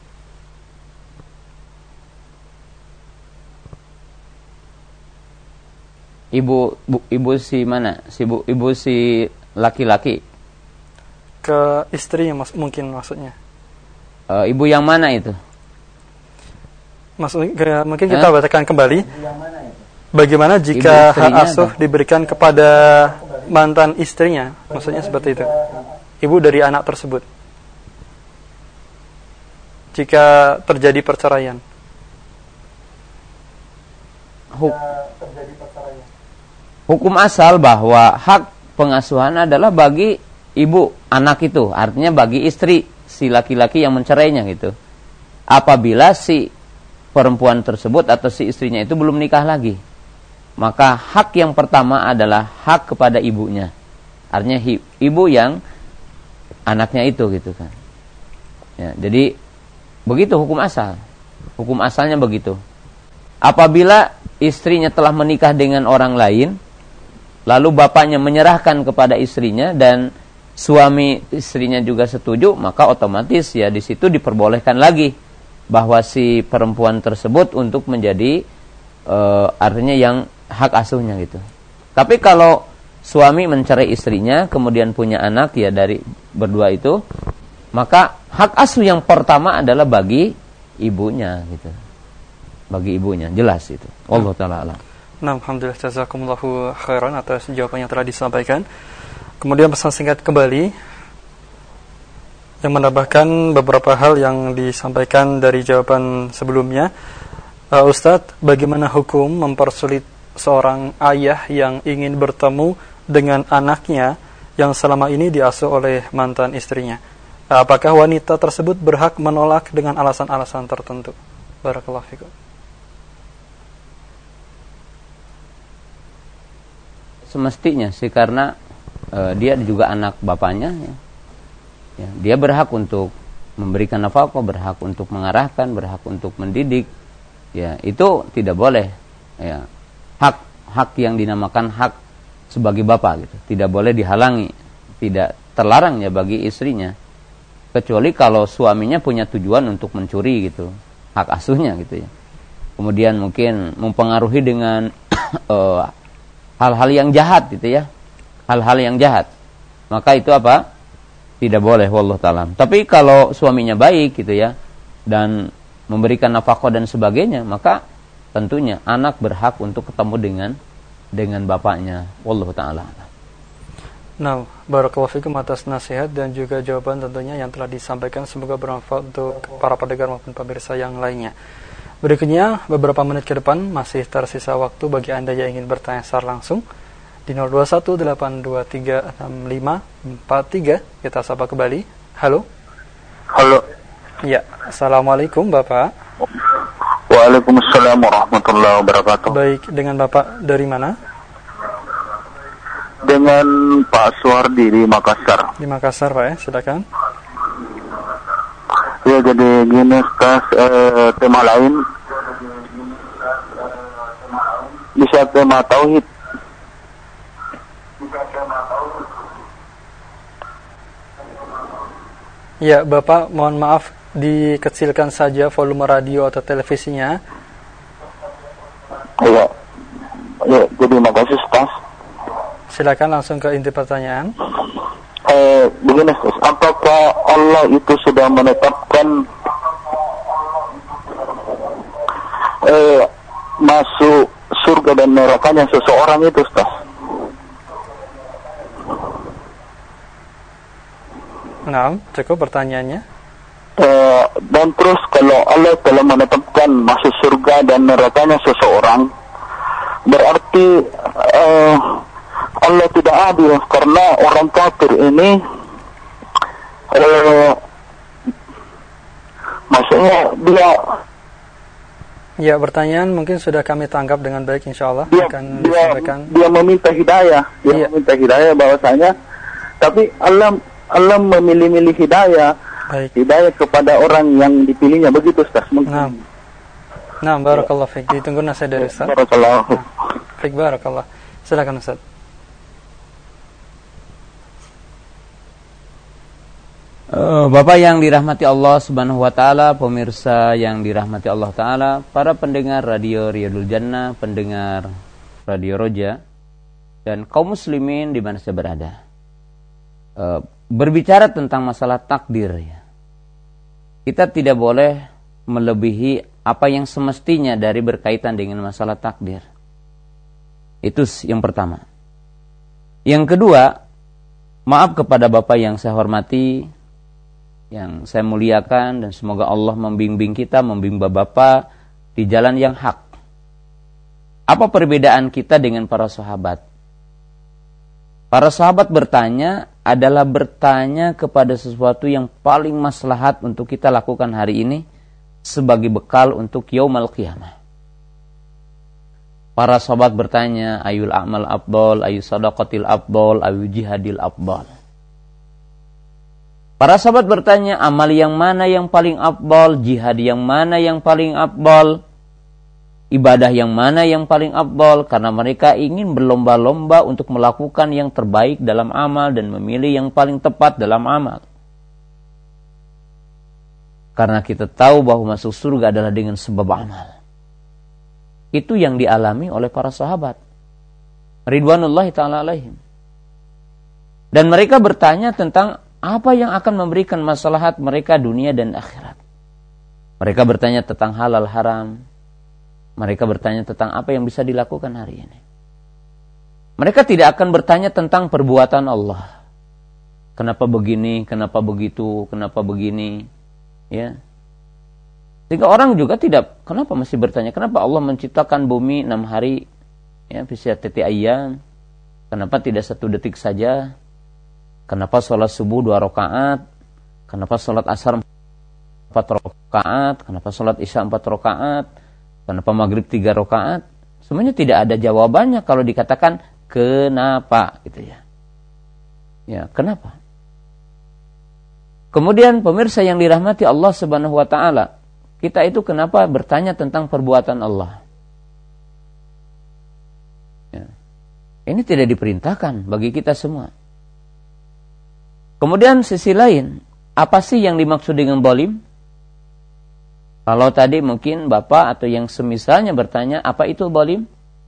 [SPEAKER 1] Ibu, bu, ibu si mana? Si bu, ibu si laki-laki.
[SPEAKER 2] Ke istrinya mas, mungkin maksudnya.
[SPEAKER 1] Uh, ibu yang mana itu?
[SPEAKER 2] Maksud, mungkin kita eh? bacakan kembali. Bagaimana jika hak asuh atau? diberikan kepada mantan istrinya? Maksudnya seperti itu. Ibu dari anak tersebut. Jika terjadi perceraian.
[SPEAKER 1] Hukum asal bahwa hak pengasuhan adalah bagi ibu anak itu, artinya bagi istri si laki-laki yang mencerainya gitu. Apabila si perempuan tersebut atau si istrinya itu belum nikah lagi, maka hak yang pertama adalah hak kepada ibunya. Artinya ibu yang anaknya itu gitu kan. Ya, jadi begitu hukum asal. Hukum asalnya begitu. Apabila istrinya telah menikah dengan orang lain, lalu bapaknya menyerahkan kepada istrinya dan suami istrinya juga setuju, maka otomatis ya di situ diperbolehkan lagi bahwa si perempuan tersebut untuk menjadi e, artinya yang hak asuhnya gitu. Tapi kalau suami mencerai istrinya kemudian punya anak ya dari berdua itu, maka hak asuh yang pertama adalah bagi ibunya gitu. Bagi ibunya, jelas itu. Wallahu taala alam.
[SPEAKER 2] Nah, alhamdulillah, jazakumullahu khairan atas jawaban yang telah disampaikan. Kemudian pesan singkat kembali yang menambahkan beberapa hal yang disampaikan dari jawaban sebelumnya. Uh, Ustadz, bagaimana hukum mempersulit seorang ayah yang ingin bertemu dengan anaknya yang selama ini diasuh oleh mantan istrinya? Apakah wanita tersebut berhak menolak dengan alasan-alasan tertentu? Barakallahu fikum.
[SPEAKER 1] Semestinya sih karena e, dia juga anak bapaknya ya. Ya, dia berhak untuk memberikan nafkah, berhak untuk mengarahkan, berhak untuk mendidik. Ya, itu tidak boleh ya. Hak hak yang dinamakan hak sebagai bapak gitu. Tidak boleh dihalangi, tidak terlarang ya bagi istrinya. Kecuali kalau suaminya punya tujuan untuk mencuri gitu, hak asuhnya gitu ya. Kemudian mungkin mempengaruhi dengan uh, hal-hal yang jahat gitu ya, hal-hal yang jahat. Maka itu apa? Tidak boleh, wallahu ta'ala. Tapi kalau suaminya baik gitu ya, dan memberikan nafkah dan sebagainya, maka tentunya anak berhak untuk ketemu dengan dengan bapaknya, wallahu ta'ala.
[SPEAKER 2] Nah, barakallahu fikum atas nasihat dan juga jawaban tentunya yang telah disampaikan. Semoga bermanfaat untuk para pendengar maupun pemirsa yang lainnya. Berikutnya, beberapa menit ke depan masih tersisa waktu bagi Anda yang ingin bertanya secara langsung di nol dua satu delapan dua tiga enam lima empat tiga. Kita sapa kembali. Halo.
[SPEAKER 4] Halo.
[SPEAKER 2] Ya, assalamualaikum Bapak.
[SPEAKER 4] Waalaikumsalam warahmatullahi wabarakatuh.
[SPEAKER 2] Baik, dengan Bapak dari mana?
[SPEAKER 4] Dengan Pak Suwardi di Makassar.
[SPEAKER 2] Di Makassar, Pak ya, silakan.
[SPEAKER 4] Ya, jadi gini, Ustaz, eh, tema lain bisa tema tauhid.
[SPEAKER 2] Ya, Bapak, mohon maaf dikecilkan saja volume radio atau televisinya.
[SPEAKER 4] Ya, ya, jadi makasih Ustaz.
[SPEAKER 2] Silakan langsung ke inti pertanyaan.
[SPEAKER 4] Eh, begini Ustaz, apakah Allah itu sudah menetapkan eh, masuk surga dan nerakanya seseorang itu Ustaz?
[SPEAKER 2] Nah, cukup pertanyaannya.
[SPEAKER 4] Eh, dan terus kalau Allah telah menetapkan masuk surga dan nerakanya seseorang, berarti uh, Allah tidak adil karena orang kafir ini uh, maksudnya dia
[SPEAKER 2] ya, pertanyaan mungkin sudah kami tangkap dengan baik, insya Allah
[SPEAKER 4] dia,
[SPEAKER 2] akan
[SPEAKER 4] dia,
[SPEAKER 2] disampaikan.
[SPEAKER 4] Dia meminta hidayah, dia
[SPEAKER 2] iya.
[SPEAKER 4] meminta hidayah bahwasanya, tapi Allah Allah memilih-milih hidayah, baik. hidayah kepada orang yang dipilihnya, begitu Ustaz.
[SPEAKER 2] Nah, nah, barakallah fiik. Ditunggu nasihat dari Ustaz.
[SPEAKER 4] Barakallah.
[SPEAKER 2] Nah, fiik, barakallah. Silakan Ustaz.
[SPEAKER 1] Uh, Bapak yang dirahmati Allah Subhanahu wa taala, pemirsa yang dirahmati Allah taala, para pendengar Radio Riyadul Jannah, pendengar Radio Roja, dan kaum muslimin di mana saya berada. Uh, berbicara tentang masalah takdir ya. Kita tidak boleh melebihi apa yang semestinya dari berkaitan dengan masalah takdir. Itu yang pertama. Yang kedua, maaf kepada Bapak yang saya hormati, yang saya muliakan, dan semoga Allah membimbing kita, membimbing Bapak di jalan yang hak. Apa perbedaan kita dengan para sahabat? Para sahabat bertanya adalah bertanya kepada sesuatu yang paling maslahat untuk kita lakukan hari ini sebagai bekal untuk yaumul qiyamah. Para sahabat bertanya, ayul a'mal afdal, ayu sadaqatil afdal, ayu jihadil afdal. Para sahabat bertanya, amal yang mana yang paling afdal, jihad yang mana yang paling afdal, ibadah yang mana yang paling afdal, karena mereka ingin berlomba-lomba untuk melakukan yang terbaik dalam amal dan memilih yang paling tepat dalam amal. Karena kita tahu bahwa masuk surga adalah dengan sebab amal. Itu yang dialami oleh para sahabat ridwanullahi ta'ala alaihim. Dan mereka bertanya tentang apa yang akan memberikan maslahat mereka dunia dan akhirat. Mereka bertanya tentang halal haram. Mereka bertanya tentang apa yang bisa dilakukan hari ini. Mereka tidak akan bertanya tentang perbuatan Allah. Kenapa begini, kenapa begitu, kenapa begini. Ya. Sehingga orang juga tidak, kenapa masih bertanya, kenapa Allah menciptakan bumi enam hari, ya, bisa teti ayyam. Kenapa tidak satu detik saja? Kenapa sholat subuh dua rakaat? Kenapa sholat asar empat rakaat? Kenapa sholat isya empat rakaat? Kenapa maghrib tiga rakaat? Semuanya tidak ada jawabannya kalau dikatakan kenapa, gitu ya. Ya, kenapa? Kemudian pemirsa yang dirahmati Allah Subhanahu wa taala, kita itu kenapa bertanya tentang perbuatan Allah? Ya. Ini tidak diperintahkan bagi kita semua. Kemudian sisi lain, apa sih yang dimaksud dengan zalim? Kalau tadi mungkin Bapak atau yang semisalnya bertanya, apa itu zalim?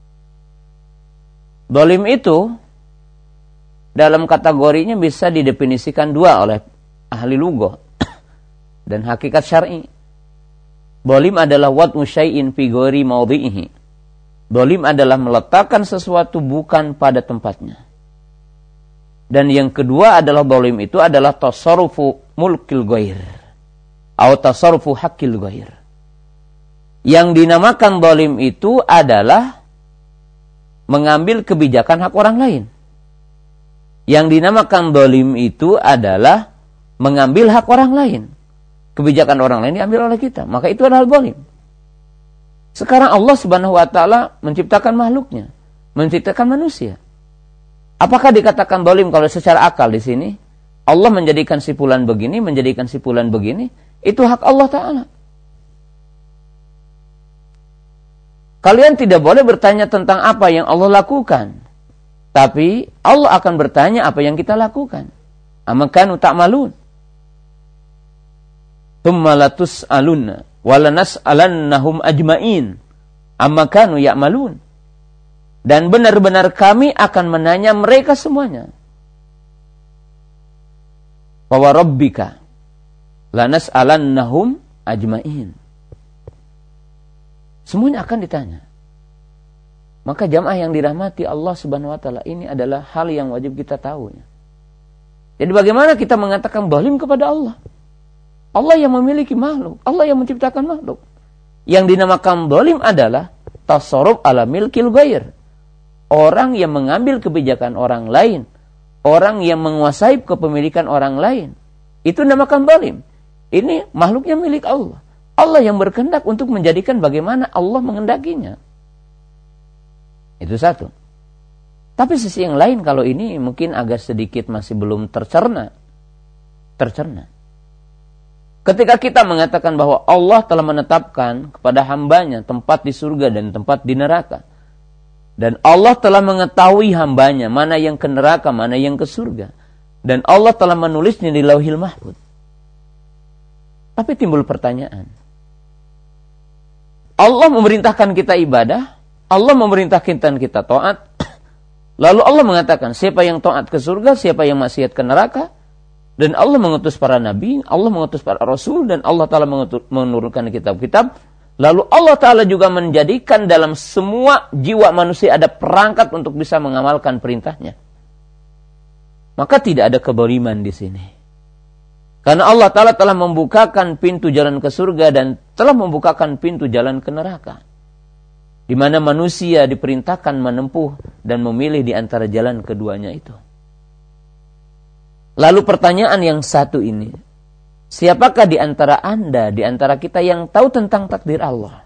[SPEAKER 1] Zalim itu dalam kategorinya bisa didefinisikan dua oleh ahli lughah dan hakikat syar'i. Zalim adalah wad'u syai'in fi ghairi mawdhi'ihi. Zalim adalah meletakkan sesuatu bukan pada tempatnya. Dan yang kedua adalah zalim itu adalah tasarrufu mulkil ghair atau tasarrufu haqqil ghair. Yang dinamakan zalim itu adalah mengambil kebijakan hak orang lain. Yang dinamakan zalim itu adalah mengambil hak orang lain. Kebijakan orang lain diambil oleh kita, maka itu adalah zalim. Sekarang Allah Subhanahu wa taala menciptakan makhluknya, menciptakan manusia. Apakah dikatakan zalim kalau secara akal di sini? Allah menjadikan si fulan begini, menjadikan si fulan begini, itu hak Allah Ta'ala. Kalian tidak boleh bertanya tentang apa yang Allah lakukan, tapi Allah akan bertanya apa yang kita lakukan. Amakanu ta'malun. Tsumma latus'alunna wa lanas'alannahum ajma'in amakanu ya'malun. Dan benar-benar kami akan menanya mereka semuanya. Wa rabbika lanas'alannahum ajma'in. Semuanya akan ditanya. Maka jamaah yang dirahmati Allah Subhanahu wa taala, ini adalah hal yang wajib kita tahu. Jadi bagaimana kita mengatakan zalim kepada Allah? Allah yang memiliki makhluk, Allah yang menciptakan makhluk. Yang dinamakan zalim adalah tasarruf ala milkil ghair. Orang yang mengambil kebijakan orang lain, orang yang menguasai kepemilikan orang lain, itu dinamakan zalim. Ini makhluknya milik Allah. Allah yang berkehendak untuk menjadikan bagaimana Allah mengendakinya. Itu satu. Tapi sisi yang lain, kalau ini mungkin agak sedikit masih belum tercerna. Tercerna. Ketika kita mengatakan bahwa Allah telah menetapkan kepada hambanya tempat di surga dan tempat di neraka. Dan Allah telah mengetahui hambanya mana yang ke neraka, mana yang ke surga. Dan Allah telah menulisnya di Lauhil Mahfuz. Tapi timbul pertanyaan. Allah memerintahkan kita ibadah, Allah memerintahkan kita taat. Lalu Allah mengatakan siapa yang taat ke surga, siapa yang maksiat ke neraka. Dan Allah mengutus para nabi, Allah mengutus para rasul, dan Allah Ta'ala menurunkan kitab-kitab. Lalu Allah Ta'ala juga menjadikan dalam semua jiwa manusia ada perangkat untuk bisa mengamalkan perintahnya. Maka tidak ada kedzaliman di sini. Karena Allah Ta'ala telah membukakan pintu jalan ke surga dan telah membukakan pintu jalan ke neraka. Di mana manusia diperintahkan menempuh dan memilih di antara jalan keduanya itu. Lalu pertanyaan yang satu ini, siapakah di antara Anda, di antara kita yang tahu tentang takdir Allah?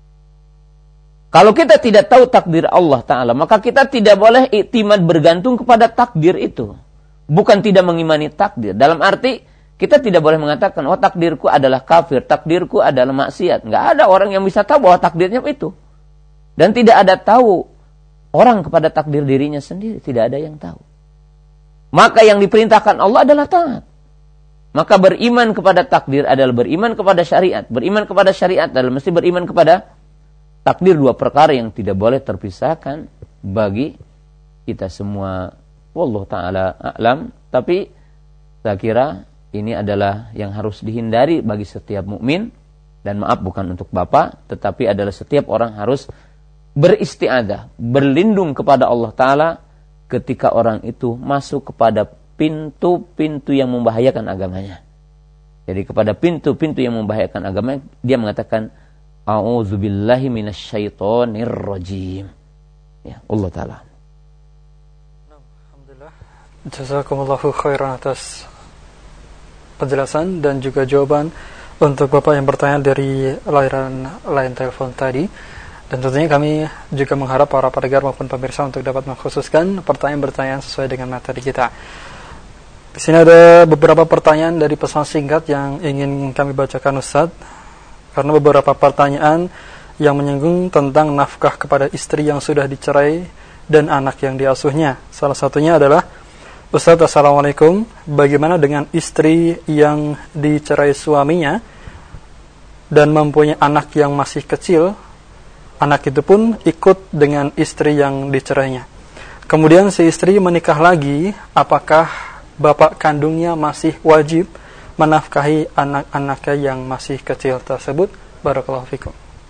[SPEAKER 1] Kalau kita tidak tahu takdir Allah Ta'ala, maka kita tidak boleh iktimad bergantung kepada takdir itu. Bukan tidak mengimani takdir. Dalam arti, kita tidak boleh mengatakan, oh takdirku adalah kafir, takdirku adalah maksiat. Nggak ada orang yang bisa tahu bahwa takdirnya itu. Dan tidak ada tahu orang kepada takdir dirinya sendiri. Tidak ada yang tahu. Maka yang diperintahkan Allah adalah taat. Maka beriman kepada takdir adalah beriman kepada syariat. Beriman kepada syariat adalah mesti beriman kepada takdir, dua perkara yang tidak boleh terpisahkan bagi kita semua. Wallahu ta'ala a'lam. Tapi saya kira ini adalah yang harus dihindari bagi setiap mukmin. Dan maaf, bukan untuk bapak, tetapi adalah setiap orang harus beristi'adzah, berlindung kepada Allah Ta'ala ketika orang itu masuk kepada pintu-pintu yang membahayakan agamanya. Jadi kepada pintu-pintu yang membahayakan agamanya, dia mengatakan, A'udzubillahi minasyaitonir rajim. Ya, Allah Ta'ala.
[SPEAKER 2] Alhamdulillah. Jazakumullahu khairan atas penjelasan dan juga jawaban untuk Bapak yang bertanya dari layanan line telepon tadi. Dan tentunya kami juga mengharap para pendengar maupun pemirsa untuk dapat mengkhususkan pertanyaan-pertanyaan sesuai dengan materi kita. Di sini ada beberapa pertanyaan dari pesan singkat yang ingin kami bacakan, Ustaz. Karena beberapa pertanyaan yang menyinggung tentang nafkah kepada istri yang sudah dicerai dan anak yang diasuhnya. Salah satunya adalah, Ustaz, Assalamualaikum, bagaimana dengan istri yang dicerai suaminya dan mempunyai anak yang masih kecil? Anak itu pun ikut dengan istri yang dicerainya. Kemudian si istri menikah lagi, apakah bapak kandungnya masih wajib menafkahi anak-anaknya yang masih kecil tersebut? Barakallahu fikum.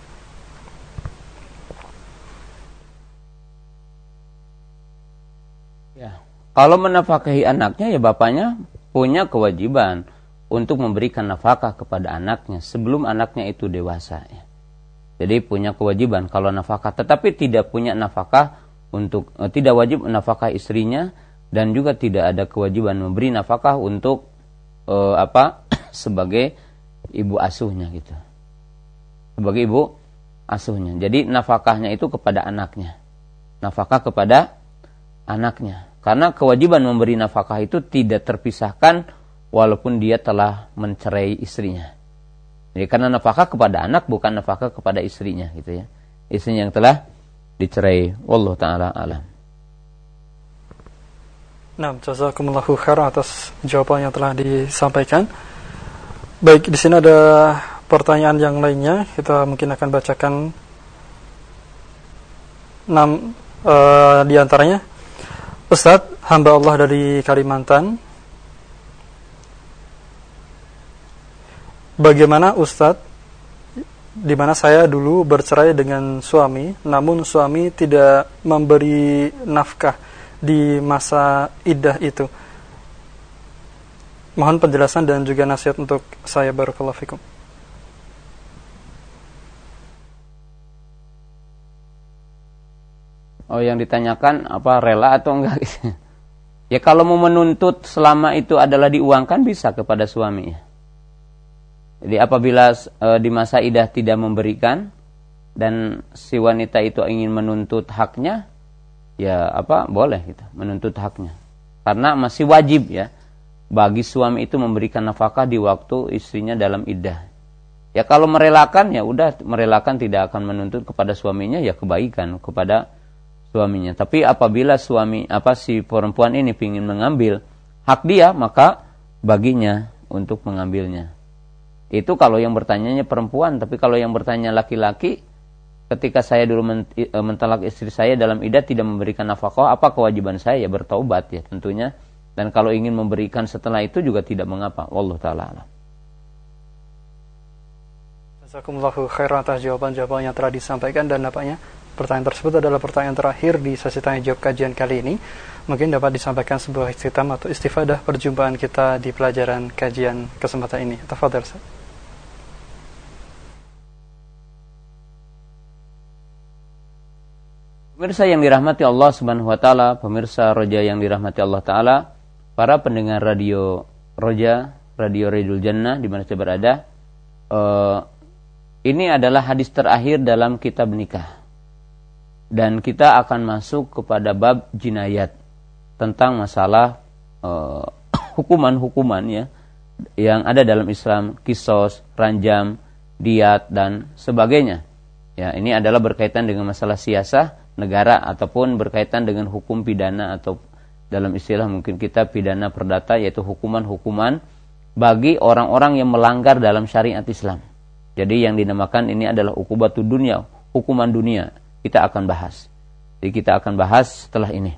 [SPEAKER 1] Ya, kalau menafkahi anaknya, ya bapaknya punya kewajiban untuk memberikan nafkah kepada anaknya sebelum anaknya itu dewasa. Ya. Jadi punya kewajiban kalau nafkah, tetapi tidak punya nafkah untuk eh, tidak wajib nafkah istrinya, dan juga tidak ada kewajiban memberi nafkah untuk eh, apa sebagai ibu asuhnya gitu. Sebagai ibu asuhnya. Jadi nafkahnya itu kepada anaknya. Nafkah kepada anaknya. Karena kewajiban memberi nafkah itu tidak terpisahkan walaupun dia telah mencerai istrinya. Jadi karena nafkah kepada anak bukan nafkah kepada istrinya gitu ya. Istrinya yang telah dicerai. Wallahu ta'ala alam.
[SPEAKER 2] Nah, jazakumullahu khairan atas jawaban yang telah disampaikan. Baik, di sini ada pertanyaan yang lainnya. Kita mungkin akan bacakan enam uh, di antaranya. Ustaz, hamba Allah dari Kalimantan. Bagaimana Ustadz, di mana saya dulu bercerai dengan suami, namun suami tidak memberi nafkah di masa iddah itu. Mohon penjelasan dan juga nasihat untuk saya, barakallahu fikum.
[SPEAKER 1] Oh, yang ditanyakan apa, rela atau enggak? Ya kalau mau menuntut selama itu adalah diuangkan, bisa kepada suami. Jadi apabila e, di masa idah tidak memberikan dan si wanita itu ingin menuntut haknya, ya apa, boleh gitu, menuntut haknya. Karena masih wajib ya bagi suami itu memberikan nafkah di waktu istrinya dalam iddah. Ya kalau merelakan, ya udah merelakan, tidak akan menuntut kepada suaminya, ya kebaikan kepada suaminya. Tapi apabila suami apa si perempuan ini ingin mengambil hak dia, maka baginya untuk mengambilnya. Itu kalau yang bertanyanya perempuan. Tapi kalau yang bertanya laki-laki, ketika saya dulu mentalak istri saya dalam iddah tidak memberikan nafkah, apa kewajiban saya? Ya bertaubat ya tentunya. Dan kalau ingin memberikan setelah itu juga tidak mengapa. Wallahu ta'ala alam.
[SPEAKER 2] Jazakumullahu khairan atas jawaban-jawaban yang telah disampaikan, dan nampaknya pertanyaan tersebut adalah pertanyaan terakhir di sesi tanya jawab kajian kali ini. Mungkin dapat disampaikan sebuah ikhtitam atau istifadah perjumpaan kita di pelajaran kajian kesempatan ini. Tafadhal.
[SPEAKER 1] Pemirsa yang dirahmati Allah Subhanahu wa taala, pemirsa Roja yang dirahmati Allah taala, para pendengar radio Roja, radio Riyadul Jannah di mana saya berada, uh, ini adalah hadis terakhir dalam kitab nikah. Dan kita akan masuk kepada bab jinayat, tentang masalah uh, hukuman-hukuman ya yang ada dalam Islam, kisos, ranjam, diat dan sebagainya. Ya, ini adalah berkaitan dengan masalah siasah negara ataupun berkaitan dengan hukum pidana, atau dalam istilah mungkin kita pidana perdata, yaitu hukuman-hukuman bagi orang-orang yang melanggar dalam syariat Islam. Jadi yang dinamakan ini adalah uqubatud dunya, hukuman dunia. Kita akan bahas. Jadi kita akan bahas setelah ini.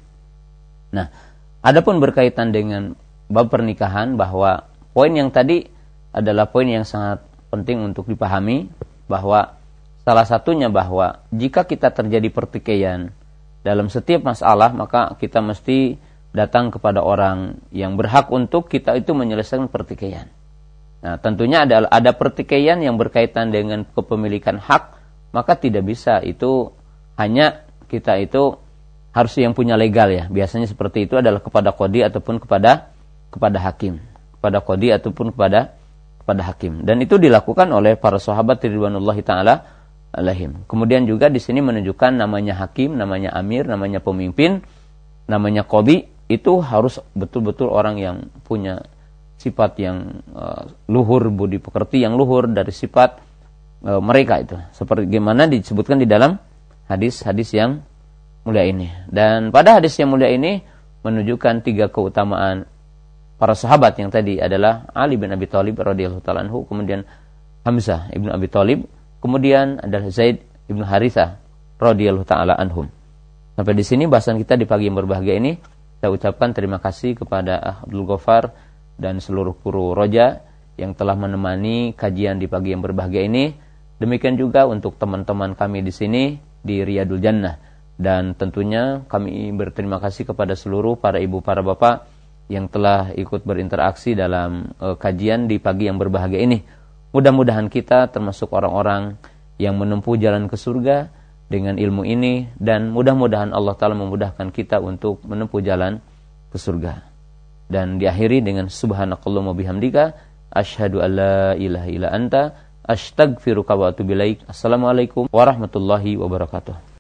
[SPEAKER 1] Nah, adapun berkaitan dengan bab pernikahan, bahwa poin yang tadi adalah poin yang sangat penting untuk dipahami, bahwa salah satunya bahwa jika kita terjadi pertikaian dalam setiap masalah, maka kita mesti datang kepada orang yang berhak untuk kita itu menyelesaikan pertikaian. Nah, tentunya ada ada pertikaian yang berkaitan dengan kepemilikan hak, maka tidak bisa itu hanya kita itu harus yang punya legal ya. Biasanya seperti itu adalah kepada qadhi ataupun kepada kepada hakim, kepada qadhi ataupun kepada kepada hakim. Dan itu dilakukan oleh para sahabat ridwanullahi taala alaihim. Kemudian juga di sini menunjukkan namanya hakim, namanya amir, namanya pemimpin, namanya qadhi, itu harus betul-betul orang yang punya sifat yang uh, luhur, budi pekerti yang luhur dari sifat uh, mereka itu. Seperti gimana disebutkan di dalam hadis-hadis yang mulia ini. Dan pada hadis yang mulia ini menunjukkan tiga keutamaan para sahabat yang tadi adalah Ali bin Abi Thalib radhiyallahu ta'ala anhu, kemudian Hamzah ibnu Abi Thalib, kemudian adalah Zaid ibnu Harithah radhiyallahu ta'ala anhum. Sampai di sini bahasan kita di pagi yang berbahagia ini. Saya ucapkan terima kasih kepada Abdul Ghaffar dan seluruh kru Roja yang telah menemani kajian di pagi yang berbahagia ini. Demikian juga untuk teman-teman kami di sini di Riyadul Jannah. Dan tentunya kami berterima kasih kepada seluruh para ibu, para bapak yang telah ikut berinteraksi dalam uh, kajian di pagi yang berbahagia ini. Mudah-mudahan kita termasuk orang-orang yang menempuh jalan ke surga dengan ilmu ini, dan mudah-mudahan Allah Ta'ala memudahkan kita untuk menempuh jalan ke surga. Dan diakhiri dengan subhanakallahumma bihamdika asyhadu an la ilaha illa anta astaghfiruka wa atubu ilaik. Assalamualaikum warahmatullahi wabarakatuh.